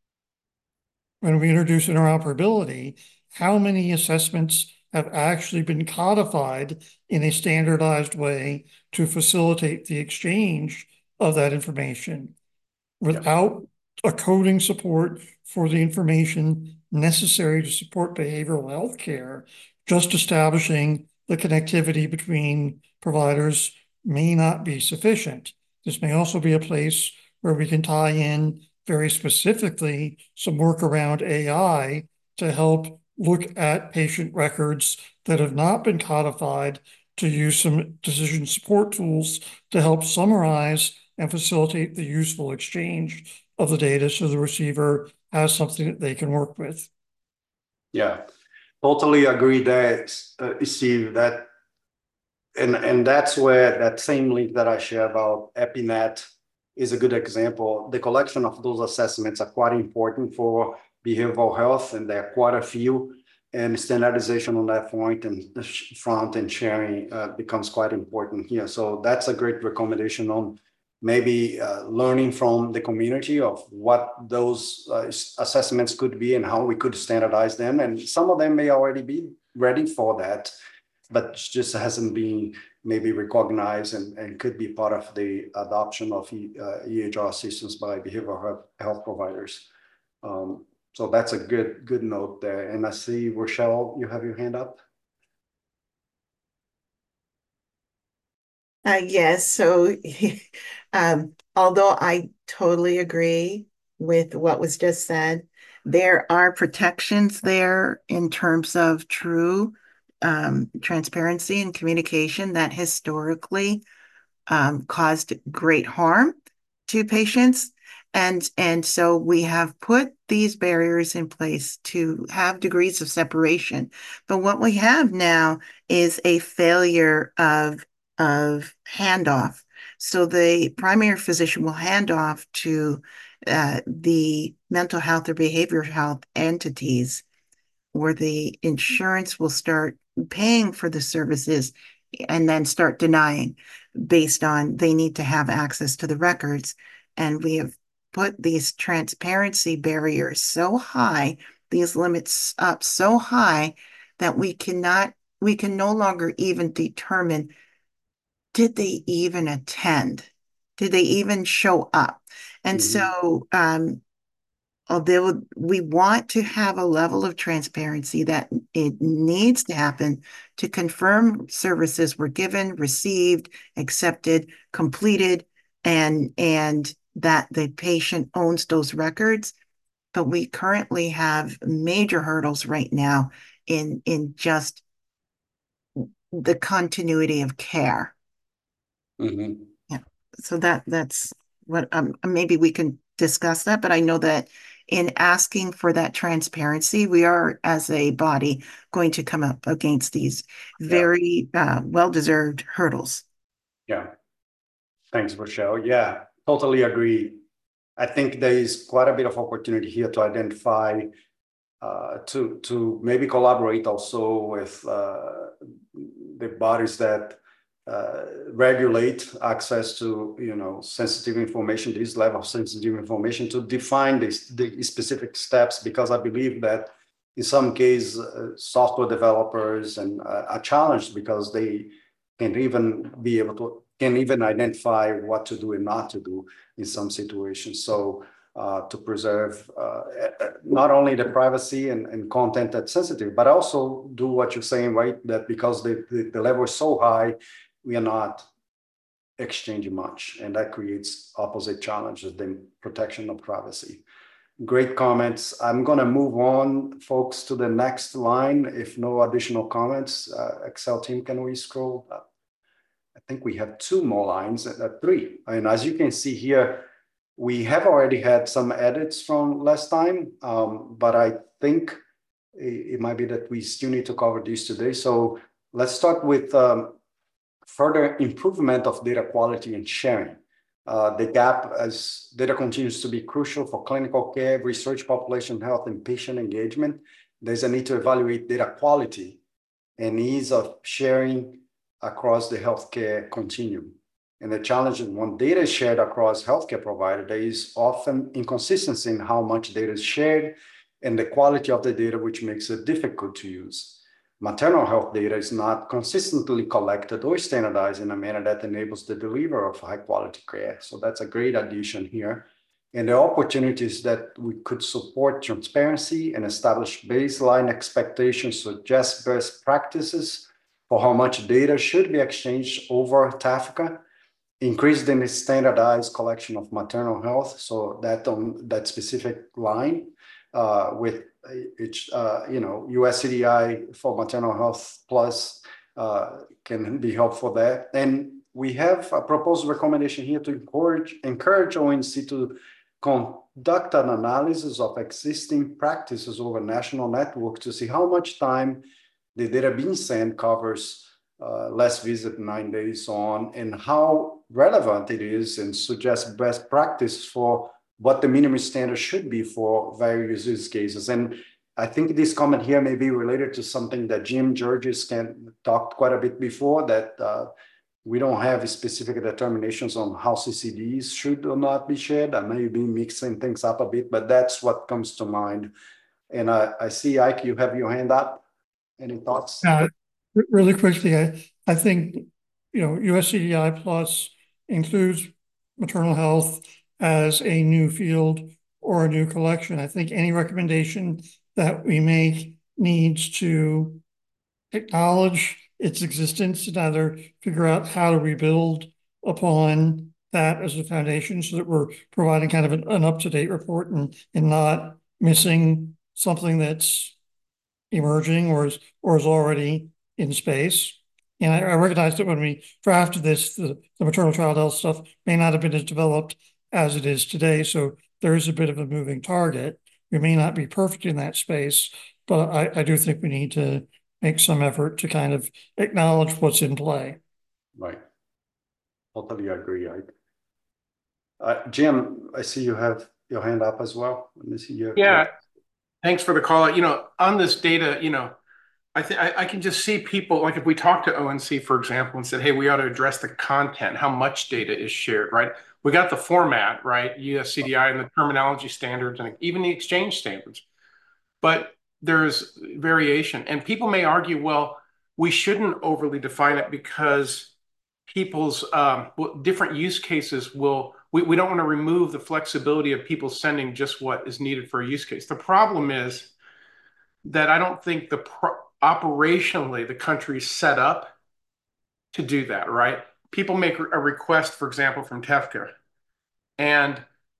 When we introduce interoperability, how many assessments have actually been codified in a standardized way to facilitate the exchange of that information without a coding support for the information necessary to support behavioral health care? Just establishing the connectivity between providers may not be sufficient. This may also be a place where we can tie in very specifically some work around A I to help look at patient records that have not been codified, to use some decision support tools to help summarize and facilitate the useful exchange of the data so the receiver has something that they can work with. Yeah, totally agree there, uh, Steve, that, and, and that's where that same link that I share about EpiNet is a good example. The collection of those assessments are quite important for behavioral health, and there are quite a few, and standardization on that point and the front and sharing uh, becomes quite important here. So that's a great recommendation on maybe uh, learning from the community of what those uh, assessments could be and how we could standardize them. And some of them may already be ready for that, but just hasn't been maybe recognized and, and could be part of the adoption of e, uh, E H R systems by behavioral health providers. Um, so that's a good, good note there. And I see, Rochelle, you have your hand up. Uh, yes, so um, although I totally agree with what was just said, there are protections there in terms of true um, transparency and communication that historically um, caused great harm to patients. And, and so we have put these barriers in place to have degrees of separation. But what we have now is a failure of of handoff. So the primary physician will hand off to uh, the mental health or behavioral health entities, where the insurance will start paying for the services and then start denying based on they need to have access to the records. And we have put these transparency barriers so high, these limits up so high, that we cannot, we can no longer even determine, did they even attend? Did they even show up? And mm-hmm. so, um, although we want to have a level of transparency that it needs to happen to confirm services were given, received, accepted, completed, and, and that the patient owns those records. But we currently have major hurdles right now in, in just the continuity of care. Mm-hmm. Yeah, so that that's what um, maybe we can discuss that, but I know that in asking for that transparency, we are as a body going to come up against these very yeah. uh, well-deserved hurdles. Yeah, thanks, Rochelle. Yeah, totally agree. I think there is quite a bit of opportunity here to identify, uh, to to maybe collaborate also with uh, the bodies that Uh, regulate access to, you know, sensitive information, this level of sensitive information, to define this, the specific steps, because I believe that in some cases uh, software developers and uh, are challenged because they can even be able to, can even identify what to do and not to do in some situations. So uh, to preserve uh, not only the privacy and, and content that's sensitive, but also do what you're saying, right? That because the, the, the level is so high, we are not exchanging much, and that creates opposite challenges than protection of privacy. great comments. I'm going to move on, folks, to the next line. If no additional comments, uh, Excel team, can we scroll up? I think we have two more lines, uh, three. And as you can see here, we have already had some edits from last time, um, but I think it, it might be that we still need to cover these today. So let's start with um, further improvement of data quality and sharing. Uh, the gap as data continues to be crucial for clinical care, research, population health, and patient engagement. There's a need to evaluate data quality and ease of sharing across the healthcare continuum. And the challenge is when data is shared across healthcare providers, there is often inconsistency in how much data is shared and the quality of the data, which makes it difficult to use. Maternal health data is not consistently collected or standardized in a manner that enables the delivery of high quality care. So that's a great addition here. And the opportunities that we could support transparency and establish baseline expectations, suggest best practices for how much data should be exchanged over TAFCA, increase the standardized collection of maternal health. So that on that specific line uh, with It's, uh, you know, U S C D I for maternal health plus uh, can be helpful there. And we have a proposed recommendation here to encourage, encourage O N C to conduct an analysis of existing practices over national network to see how much time the data being sent covers uh, less visit nine days on and how relevant it is, and suggest best practice for what the minimum standard should be for various use cases. And I think this comment here may be related to something that Jim Georges can talked quite a bit before, that uh, we don't have specific determinations on how C C Ds should or not be shared. I may be mixing things up a bit, but that's what comes to mind. And I, I see, Ike, you have your hand up. Any thoughts? Uh, really quickly, I, I think, you know, U S C D I plus includes maternal health as a new field or a new collection. I think any recommendation that we make needs to acknowledge its existence and either figure out how to rebuild upon that as a foundation so that we're providing kind of an, an up-to-date report and, and not missing something that's emerging or is, or is already in space. And I, I recognize that when we drafted this, the, the maternal child health stuff may not have been as developed as it is today. So there is a bit of a moving target. We may not be perfect in that space, but I, I do think we need to make some effort to kind of acknowledge what's in play. Right. Totally agree. I, uh, Jim, I see you have your hand up as well. Let me see your. Yeah. Your... Thanks for the call. You know, on this data, you know, I think I can just see people, like if we talk to O N C, for example, and said, hey, we ought to address the content, how much data is shared, right? We got the format, right? U S C D I and the terminology standards and even the exchange standards. But there's variation. And people may argue, well, we shouldn't overly define it because people's um, different use cases will, we, we don't want to remove the flexibility of people sending just what is needed for a use case. The problem is that I don't think the pro operationally the country's set up to do that, right? People make a request, for example, from TEFCA, and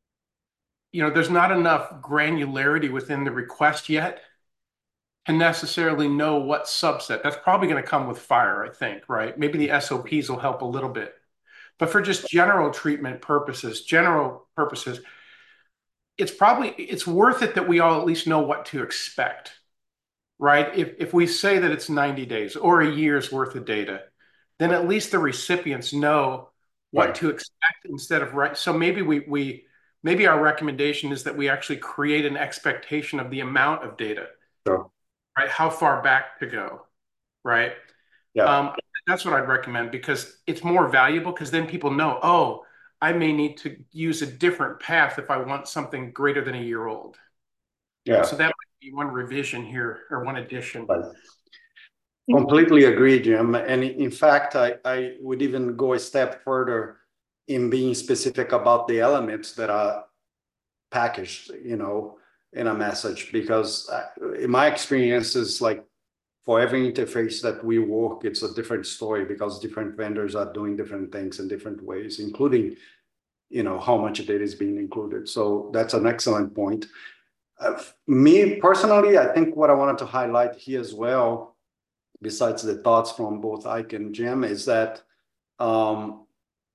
you know, there's not enough granularity within the request yet to necessarily know what subset. That's probably going to come with FHIR, I think, right? Maybe the S O Ps will help a little bit. But for just general treatment purposes, general purposes, it's probably, it's worth it that we all at least know what to expect, right? If, if we say that it's ninety days or a year's worth of data, then at least the recipients know what right. to expect instead of, right. So maybe we, we, maybe our recommendation is that we actually create an expectation of the amount of data, sure. right? How far back to go, right? Yeah. Um, that's what I'd recommend, because it's more valuable, because then people know, oh, I may need to use a different path if I want something greater than a year old. Yeah. So that might be one revision here, or one addition. Right. Completely agree, Jim. And in fact, I, I would even go a step further in being specific about the elements that are packaged, you know, in a message, because in my experience is like for every interface that we work, it's a different story because different vendors are doing different things in different ways, including you know, how much data is being included. So that's an excellent point. Uh, me personally, I think what I wanted to highlight here as well, besides the thoughts from both Ike and Jim, is that, um,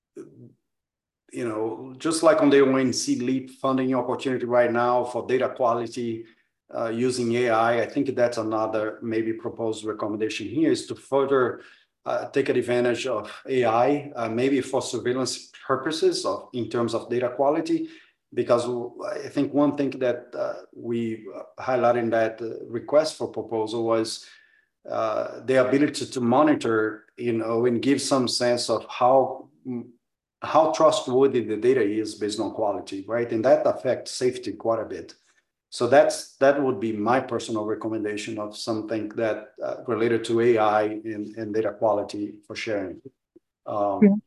you know, just like on the O N C LEAP funding opportunity right now for data quality uh, using A I, I think that's another maybe proposed recommendation here, is to further uh, take advantage of A I, uh, maybe for surveillance purposes of in terms of data quality. Because I think one thing that uh, we highlighted in that request for proposal was uh, the ability to, to monitor, you know, and give some sense of how how trustworthy the data is based on quality, right? And that affects safety quite a bit. So that's that would be my personal recommendation of something that uh, related to A I and, and data quality for sharing. Um,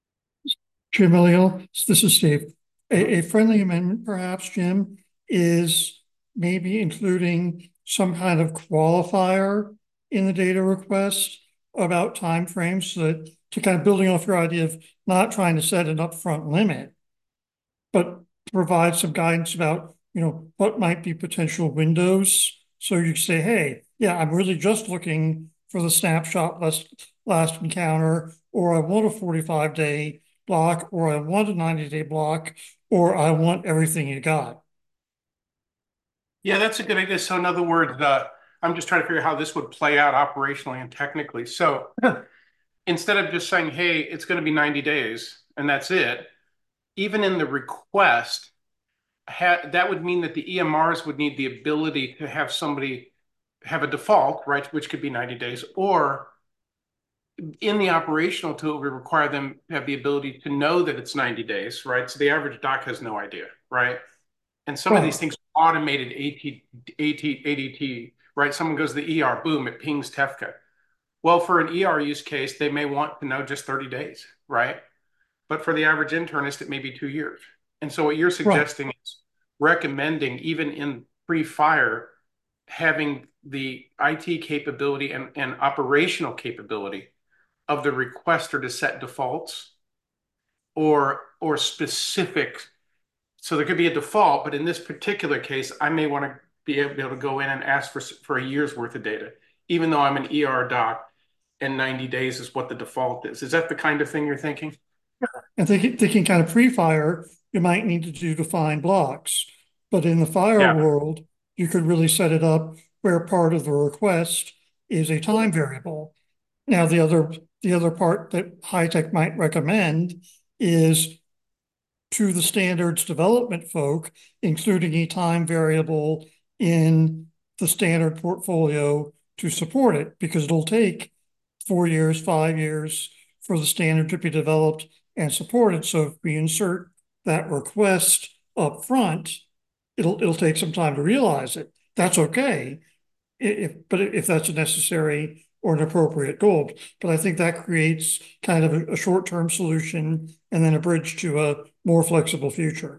Jim Elliott, this is Steve. A, a friendly amendment, perhaps, Jim, is maybe including some kind of qualifier in the data request about timeframes, so that to kind of building off your idea of not trying to set an upfront limit, but provide some guidance about, you know, what might be potential windows. So you say, hey, yeah, I'm really just looking for the snapshot last, last encounter, or I want a forty-five day block, or I want a ninety day block, or I want everything you got. Yeah, that's a good idea. So in other words, uh, I'm just trying to figure out how this would play out operationally and technically. So instead of just saying, hey, it's going to be ninety days and that's it, even in the request, ha- that would mean that the E M Rs would need the ability to have somebody have a default, right, which could be ninety days, or in the operational tool, we require them to have the ability to know that it's ninety days, right? So the average doc has no idea, right? And some Right. of these things are automated A T, A T, A D T, right? Someone goes to the E R, boom, it pings Tefka. Well, for an E R use case, they may want to know just thirty days, right? But for the average internist, it may be two years. And so what you're suggesting right. is recommending, even in pre-fire, having the I T capability and, and operational capability of the requester to set defaults or or specific. So there could be a default, but in this particular case, I may want to be able, be able to go in and ask for, for a year's worth of data, even though I'm an E R doc and ninety days is what the default is. Is that the kind of thing you're thinking? And thinking, thinking kind of pre-fire, you might need to do defined blocks. But in the fire yeah. world, you could really set it up where part of the request is a time variable. Now, the other the other part that HITECH might recommend is to the standards development folk, including a time variable in the standard portfolio to support it, because it'll take four years, five years for the standard to be developed and supported. So if we insert that request up front, it'll it'll take some time to realize it. That's okay, if but if that's a necessary or an appropriate goal. But I think that creates kind of a, a short-term solution and then a bridge to a more flexible future.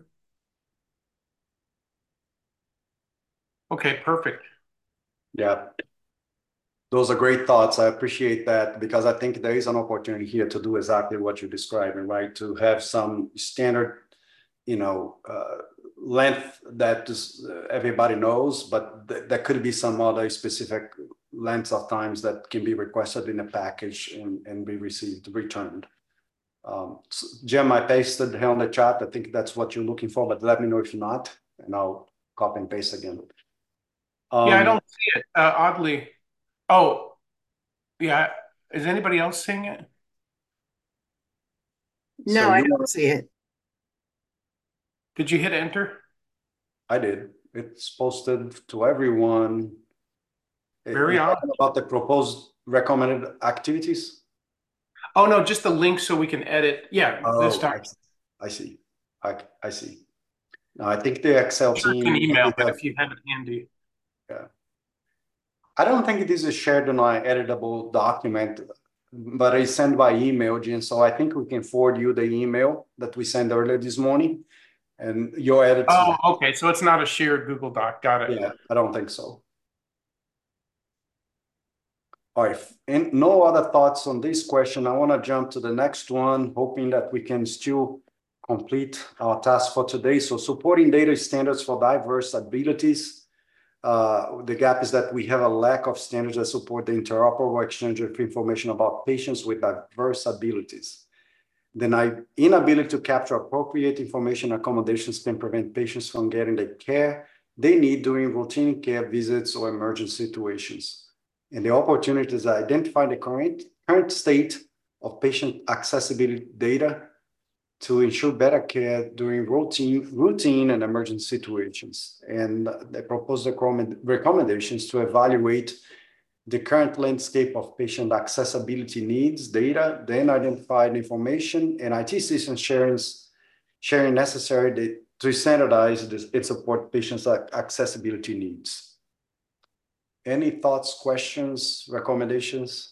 Okay, perfect. Yeah. Those are great thoughts. I appreciate that, because I think there is an opportunity here to do exactly what you're describing, right? To have some standard, you know, uh, length that just, uh, everybody knows, but th there could be some other specific lengths of times that can be requested in a package and, and be received, returned. Um, so Jim, I pasted here on the chat. I think that's what you're looking for, but let me know if not, and I'll copy and paste again. Um, yeah, I don't see it, uh, oddly. Oh, yeah. Is anybody else seeing it? No, so I don't see it. Did you hit enter? I did. It's posted to everyone. Very odd. About the proposed recommended activities? Oh, no, just the link so we can edit. Yeah, oh, this time. I see. I, I see. No, I think the Excel sure team. Can email, but have, if you have it handy. Yeah. I don't think it is a shared on an editable document, but it's sent by email, Jen. So I think we can forward you the email that we sent earlier this morning, and your edits. Oh, okay. So it's not a shared Google Doc. Got it. Yeah, I don't think so. All right, and no other thoughts on this question. I want to jump to the next one, hoping that we can still complete our task for today. So supporting data standards for diverse abilities. Uh, the gap is that we have a lack of standards that support the interoperable exchange of information about patients with diverse abilities. The inability to capture appropriate information accommodations can prevent patients from getting the care they need during routine care visits or emergency situations. And the opportunity to identify the current, current state of patient accessibility data to ensure better care during routine, routine and emergency situations. And they propose the recommendations to evaluate the current landscape of patient accessibility needs, data, then identify the information and I T system sharing, sharing necessary to standardize this, and support patients' accessibility needs. Any thoughts, questions, recommendations?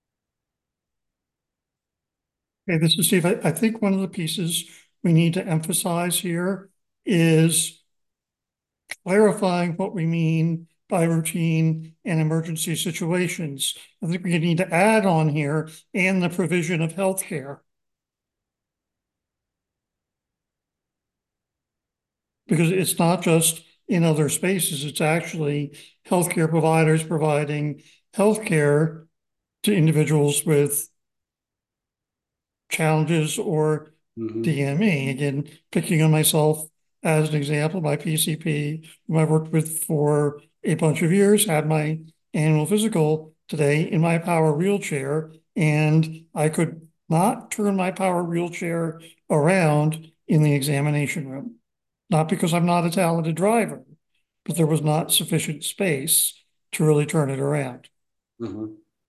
Okay, this is Steve. I, I think one of the pieces we need to emphasize here is clarifying what we mean by routine and emergency situations. I think we need to add on here and the provision of healthcare. Because it's not just in other spaces, it's actually healthcare providers providing healthcare to individuals with challenges or mm-hmm. D M E. Again, picking on myself as an example, my P C P, whom I've worked with for a bunch of years, had my annual physical today in my power wheelchair, and I could not turn my power wheelchair around in the examination room. Not because I'm not a talented driver, but there was not sufficient space to really turn it around. Mm-hmm.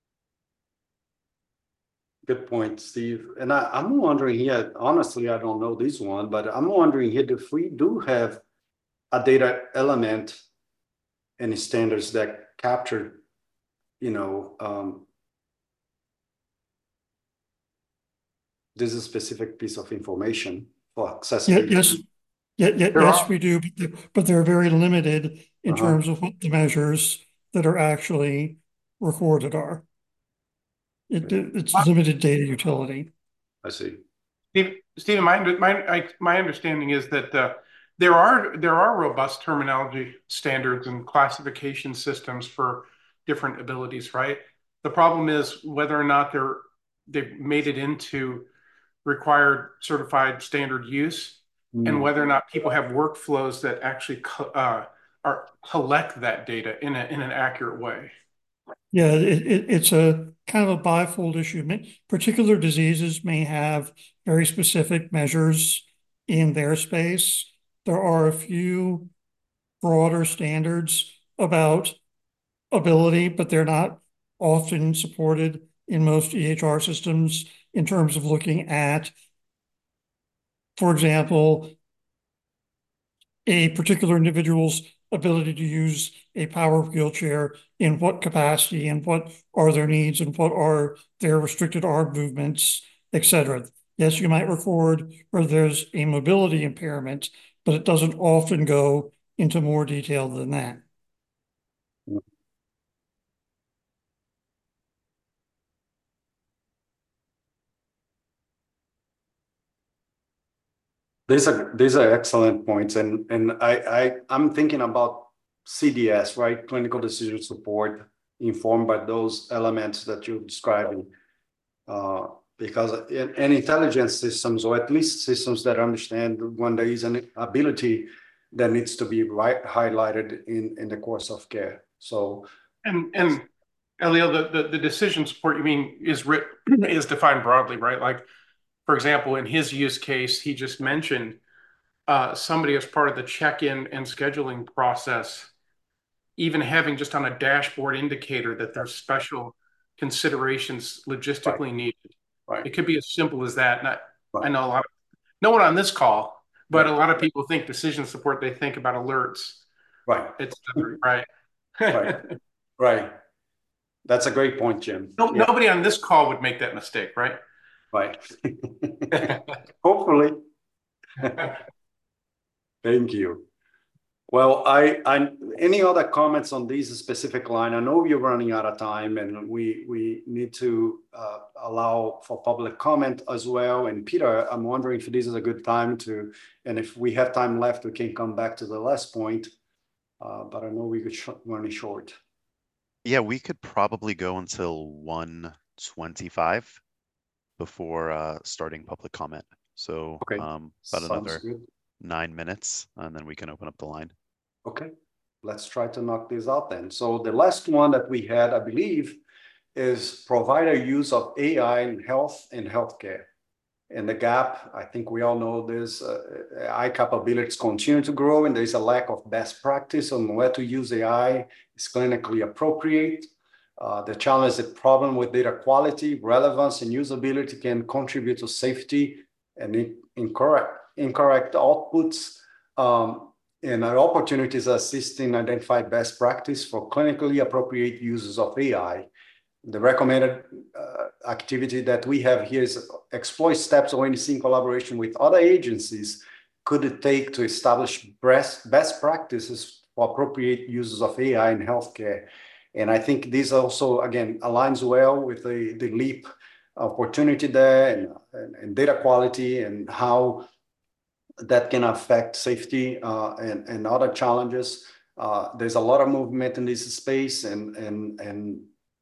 Good point, Steve. And I, I'm wondering here, honestly, I don't know this one, but I'm wondering here if we do have a data element and standards that capture, you know, um, this is a specific piece of information for accessibility. Yeah, yes, yeah, yeah, yes, are. we do, but they're very limited in uh-huh. terms of what the measures that are actually recorded are. It, it's limited data utility. I see. Steve, Stephen, my my my understanding is that uh, there are there are robust terminology standards and classification systems for different abilities, right? The problem is whether or not they're they've made it into required certified standard use, mm. and whether or not people have workflows that actually co uh, are collect that data in a in an accurate way. Yeah, it, it, it's a kind of a bifold issue. Particular diseases may have very specific measures in their space. There are a few broader standards about ability, but they're not often supported in most E H R systems in terms of looking at, for example, a particular individual's ability to use a power wheelchair in what capacity and what are their needs and what are their restricted arm movements, et cetera. Yes, you might record where there's a mobility impairment, but it doesn't often go into more detail than that. These are these are excellent points, and and I I I'm thinking about C D S, right? Clinical decision support, informed by those elements that you're describing, uh, because in, in intelligence systems, or at least systems that understand when there is an ability that needs to be right, highlighted in in the course of care. So and and Eliel, the, the the decision support you mean is writ is defined broadly, right? Like, for example, in his use case, he just mentioned uh, somebody as part of the check-in and scheduling process, even having just on a dashboard indicator that there's special considerations logistically right. needed. Right. It could be as simple as that. And I, right. I know a lot of, no one on this call, but right. a lot of people think decision support, they think about alerts. Right. It's right. right. Right. That's a great point, Jim. No, yeah. Nobody on this call would make that mistake, right? Right. Hopefully. Thank you. Well, I, I, any other comments on this specific line? I know you're running out of time and we, we need to uh, allow for public comment as well. And Peter, I'm wondering if this is a good time to, and if we have time left, we can come back to the last point. Uh, but I know we could sh run short. Yeah, we could probably go until one twenty-five before uh, starting public comment. So Okay. um, about Sounds another good. nine minutes, and then we can open up the line. Okay, let's try to knock this out then. So the last one that we had, I believe, is provider use of A I in health and healthcare. And the gap, I think we all know this, uh, A I capabilities continue to grow and there's a lack of best practice on where to use A I is clinically appropriate. Uh, the challenge, the problem with data quality, relevance, and usability can contribute to safety and in incorrect, incorrect outputs. Um, and our opportunities assist in identify best practice for clinically appropriate uses of A I. The recommended uh, activity that we have here is explore steps O N C in collaboration with other agencies could it take to establish best, best practices for appropriate uses of A I in healthcare. And I think this also, again, aligns well with the, the LEAP opportunity there and, and, and data quality and how that can affect safety uh, and, and other challenges. Uh, there's a lot of movement in this space and, and, and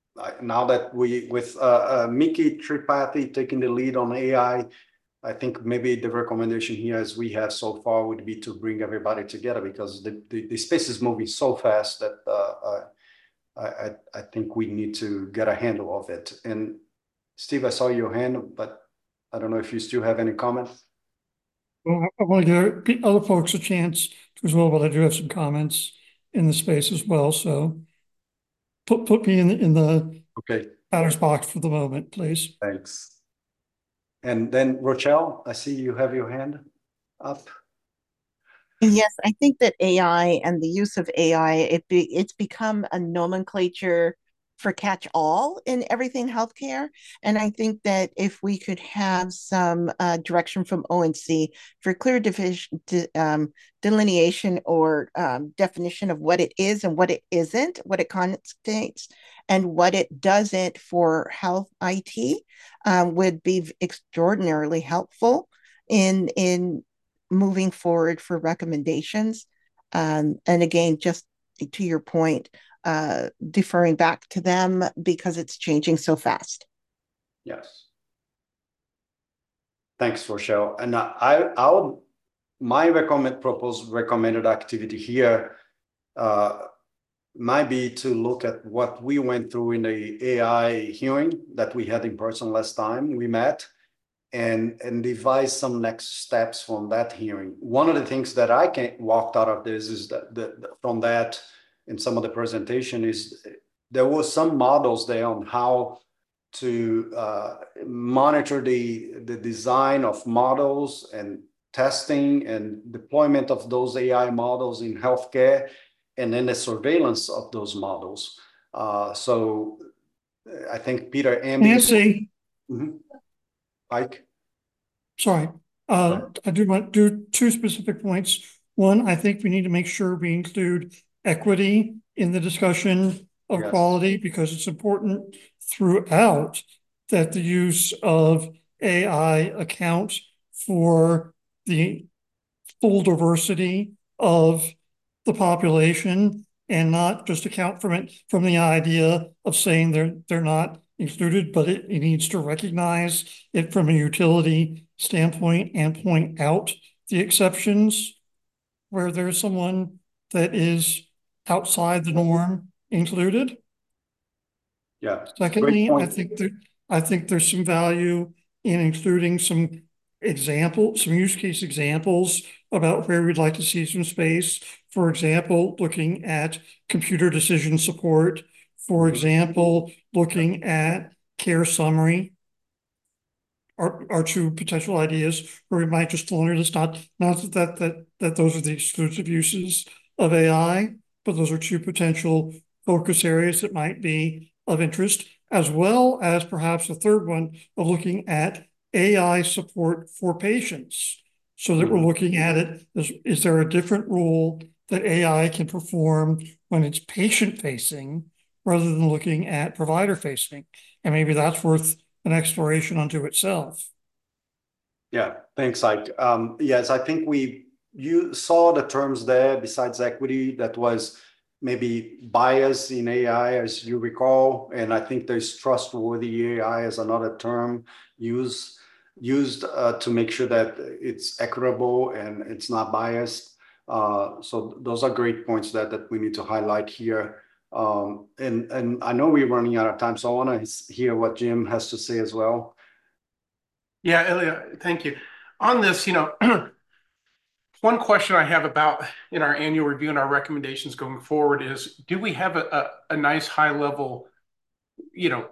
now that we, with uh, uh, Miki Tripathi taking the lead on A I, I think maybe the recommendation here as we have so far would be to bring everybody together because the, the, the space is moving so fast that uh, I, I think we need to get a handle of it. And Steve, I saw your hand, but I don't know if you still have any comments. Well, I want to give other folks a chance as well, but I do have some comments in the space as well. So put put me in the, in the okay batter's box for the moment, please. Thanks. And then Rochelle, I see you have your hand up. Yes, I think that A I and the use of A I, it be, it's become a nomenclature for catch-all in everything healthcare. And I think that if we could have some uh, direction from O N C for clear division, de, um, delineation or um, definition of what it is and what it isn't, what it constitutes, and what it doesn't for health I T um, would be extraordinarily helpful in in moving forward for recommendations. Um, and again, just to your point, uh, deferring back to them because it's changing so fast. Yes. Thanks, Rochelle. And I, I would, my recommend proposed recommended activity here uh, might be to look at what we went through in the A I hearing that we had in person last time we met. And, and devise some next steps from that hearing. One of the things that I can walked out of this is that the, the, from that in some of the presentation is there was some models there on how to uh, monitor the, the design of models and testing and deployment of those A I models in healthcare, and then the surveillance of those models. Uh, so I think Peter and Nancy. Mm-hmm. Ike? Sorry, uh, I do want to do two specific points. One, I think we need to make sure we include equity in the discussion of yes. quality because it's important throughout that the use of A I accounts for the full diversity of the population and not just account from it from the idea of saying they're they're not included, but it, it needs to recognize it from a utility standpoint and point out the exceptions where there's someone that is outside the norm included. Yeah. Secondly, I think that I think there's some value in including some examples, some use case examples about where we'd like to see some space. For example, looking at computer decision support. For example, looking at care summary are, are two potential ideas where we might just learn it's not, not that, that, that those are the exclusive uses of A I, but those are two potential focus areas that might be of interest, as well as perhaps a third one of looking at A I support for patients so that mm-hmm. we're looking at it, is, is there a different role that A I can perform when it's patient-facing rather than looking at provider-facing. And maybe that's worth an exploration unto itself. Yeah, thanks, Ike. Um, yes, I think we you saw the terms there besides equity that was maybe bias in A I, as you recall, and I think there's trustworthy A I as another term used used uh, to make sure that it's equitable and it's not biased. Uh, so those are great points that that we need to highlight here. Um, and and I know we're running out of time, so I want to hear what Jim has to say as well. Yeah, Elliot, thank you. On this, you know, one question I have about in our annual review and our recommendations going forward is, do we have a, a, a nice high level, you know,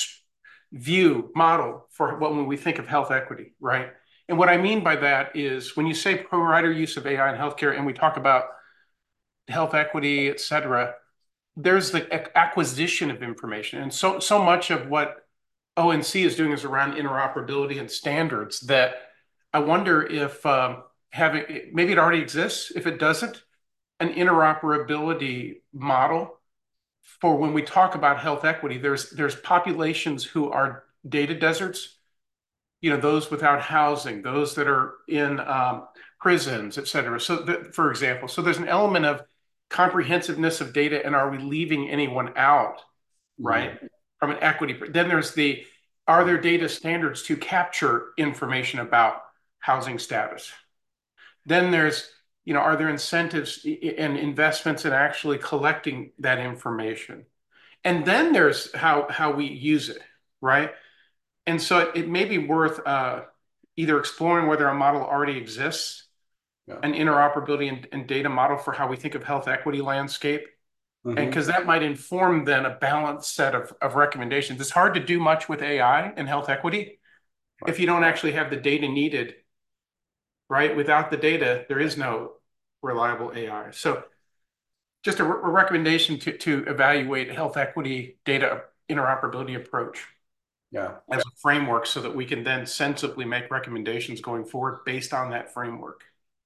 view model for what when we think of health equity, right? And what I mean by that is when you say provider use of A I in healthcare and we talk about health equity, et cetera, there's the acquisition of information. And so, so much of what O N C is doing is around interoperability and standards that I wonder if um, having, maybe it already exists. If it doesn't, an interoperability model for when we talk about health equity, there's there's populations who are data deserts, you know, those without housing, those that are in um, prisons, et cetera. So that, for example, so there's an element of comprehensiveness of data, and are we leaving anyone out, right? Mm-hmm. From an equity. Then there's the, are there data standards to capture information about housing status? Then there's, you know, are there incentives and investments in actually collecting that information? And then there's how, how we use it, right? And so it, it may be worth uh, either exploring whether a model already exists, yeah. an interoperability and, and data model for how we think of health equity landscape. Mm-hmm. And because that might inform then a balanced set of, of recommendations. It's hard to do much with A I and health equity right. if you don't actually have the data needed, right? Without the data, there is no reliable A I. So just a, re- a recommendation to, to evaluate health equity data interoperability approach yeah. as a framework so that we can then sensibly make recommendations going forward based on that framework.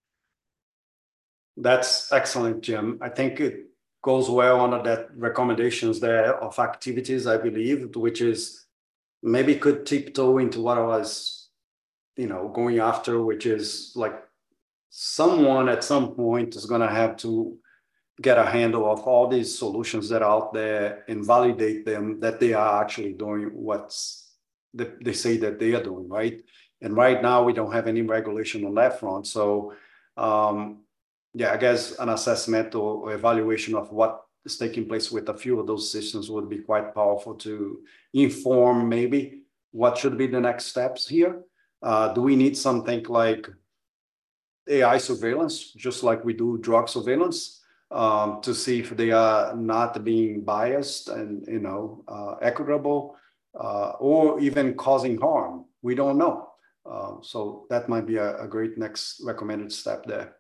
That's excellent, Jim. I think it goes well under that recommendations there of activities, I believe, which is maybe could tiptoe into what I was, you know, going after, which is like someone at some point is going to have to get a handle of all these solutions that are out there and validate them that they are actually doing what's the, they say that they are doing, right? And right now we don't have any regulation on that front. So, um, yeah, I guess an assessment or evaluation of what is taking place with a few of those systems would be quite powerful to inform maybe what should be the next steps here. Uh, do we need something like A I surveillance, just like we do drug surveillance, um, to see if they are not being biased and, you know, uh, equitable, uh, or even causing harm? We don't know. Uh, so that might be a, a great next recommended step there.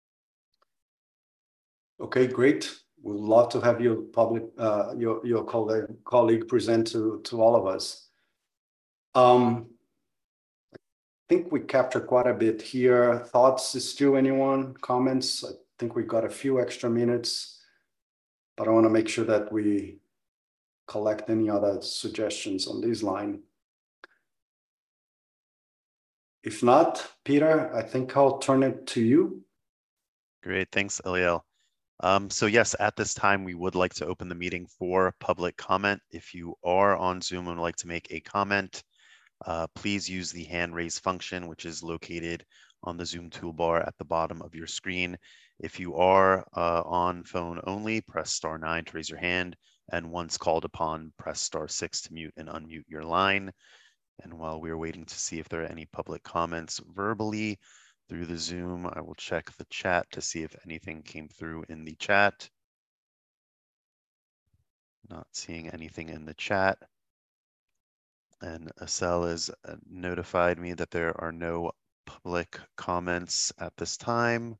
Okay, great. We'd love to have your public, uh, your your colleague colleague present to to all of us. Um, I think we captured quite a bit here. Thoughts? Still anyone? Comments? I think we got a few extra minutes, but I want to make sure that we collect any other suggestions on this line. If not, Peter, I think I'll turn it to you. Great, thanks, Eliel. Um, so yes, at this time, we would like to open the meeting for public comment. If you are on Zoom and would like to make a comment, uh, please use the hand raise function, which is located on the Zoom toolbar at the bottom of your screen. If you are uh, on phone only, press star nine to raise your hand. And once called upon, press star six to mute and unmute your line. And while we're waiting to see if there are any public comments verbally, through the Zoom, I will check the chat to see if anything came through in the chat. Not seeing anything in the chat. And Asel has notified me that there are no public comments at this time.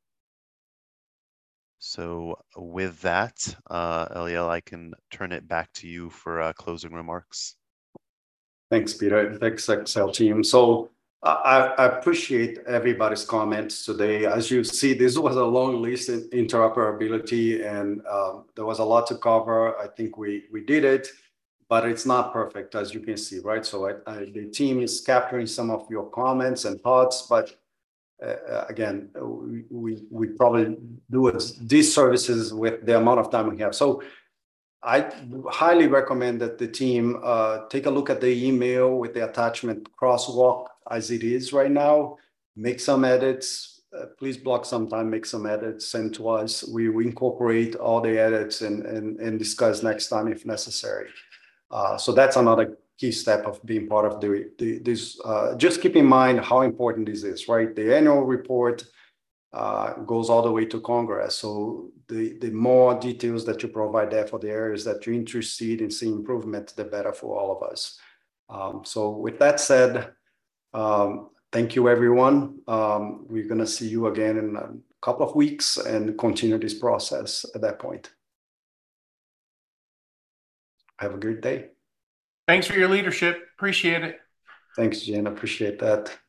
So with that, uh, Eliel, I can turn it back to you for uh, closing remarks. Thanks, Peter. Thanks, Excel team. So I, I appreciate everybody's comments today. As you see, this was a long list in interoperability, and um, there was a lot to cover. I think we we did it, but it's not perfect, as you can see, right? So I, I, the team is capturing some of your comments and thoughts, but uh, again, we, we we probably do it disservices with the amount of time we have. So I highly recommend that the team uh, take a look at the email with the attachment crosswalk as it is right now, make some edits, uh, please block some time, make some edits, send to us. We, we incorporate all the edits and, and, and discuss next time if necessary. Uh, so that's another key step of being part of the, the this. Uh, just keep in mind how important this is, right? The annual report uh, goes all the way to Congress. So the, the more details that you provide there for the areas that you're interested in seeing improvement, the better for all of us. Um, so with that said, um, thank you, everyone. Um, we're going to see you again in a couple of weeks and continue this process at that point. Have a good day. Thanks for your leadership. Appreciate it. Thanks, Jen. Appreciate that.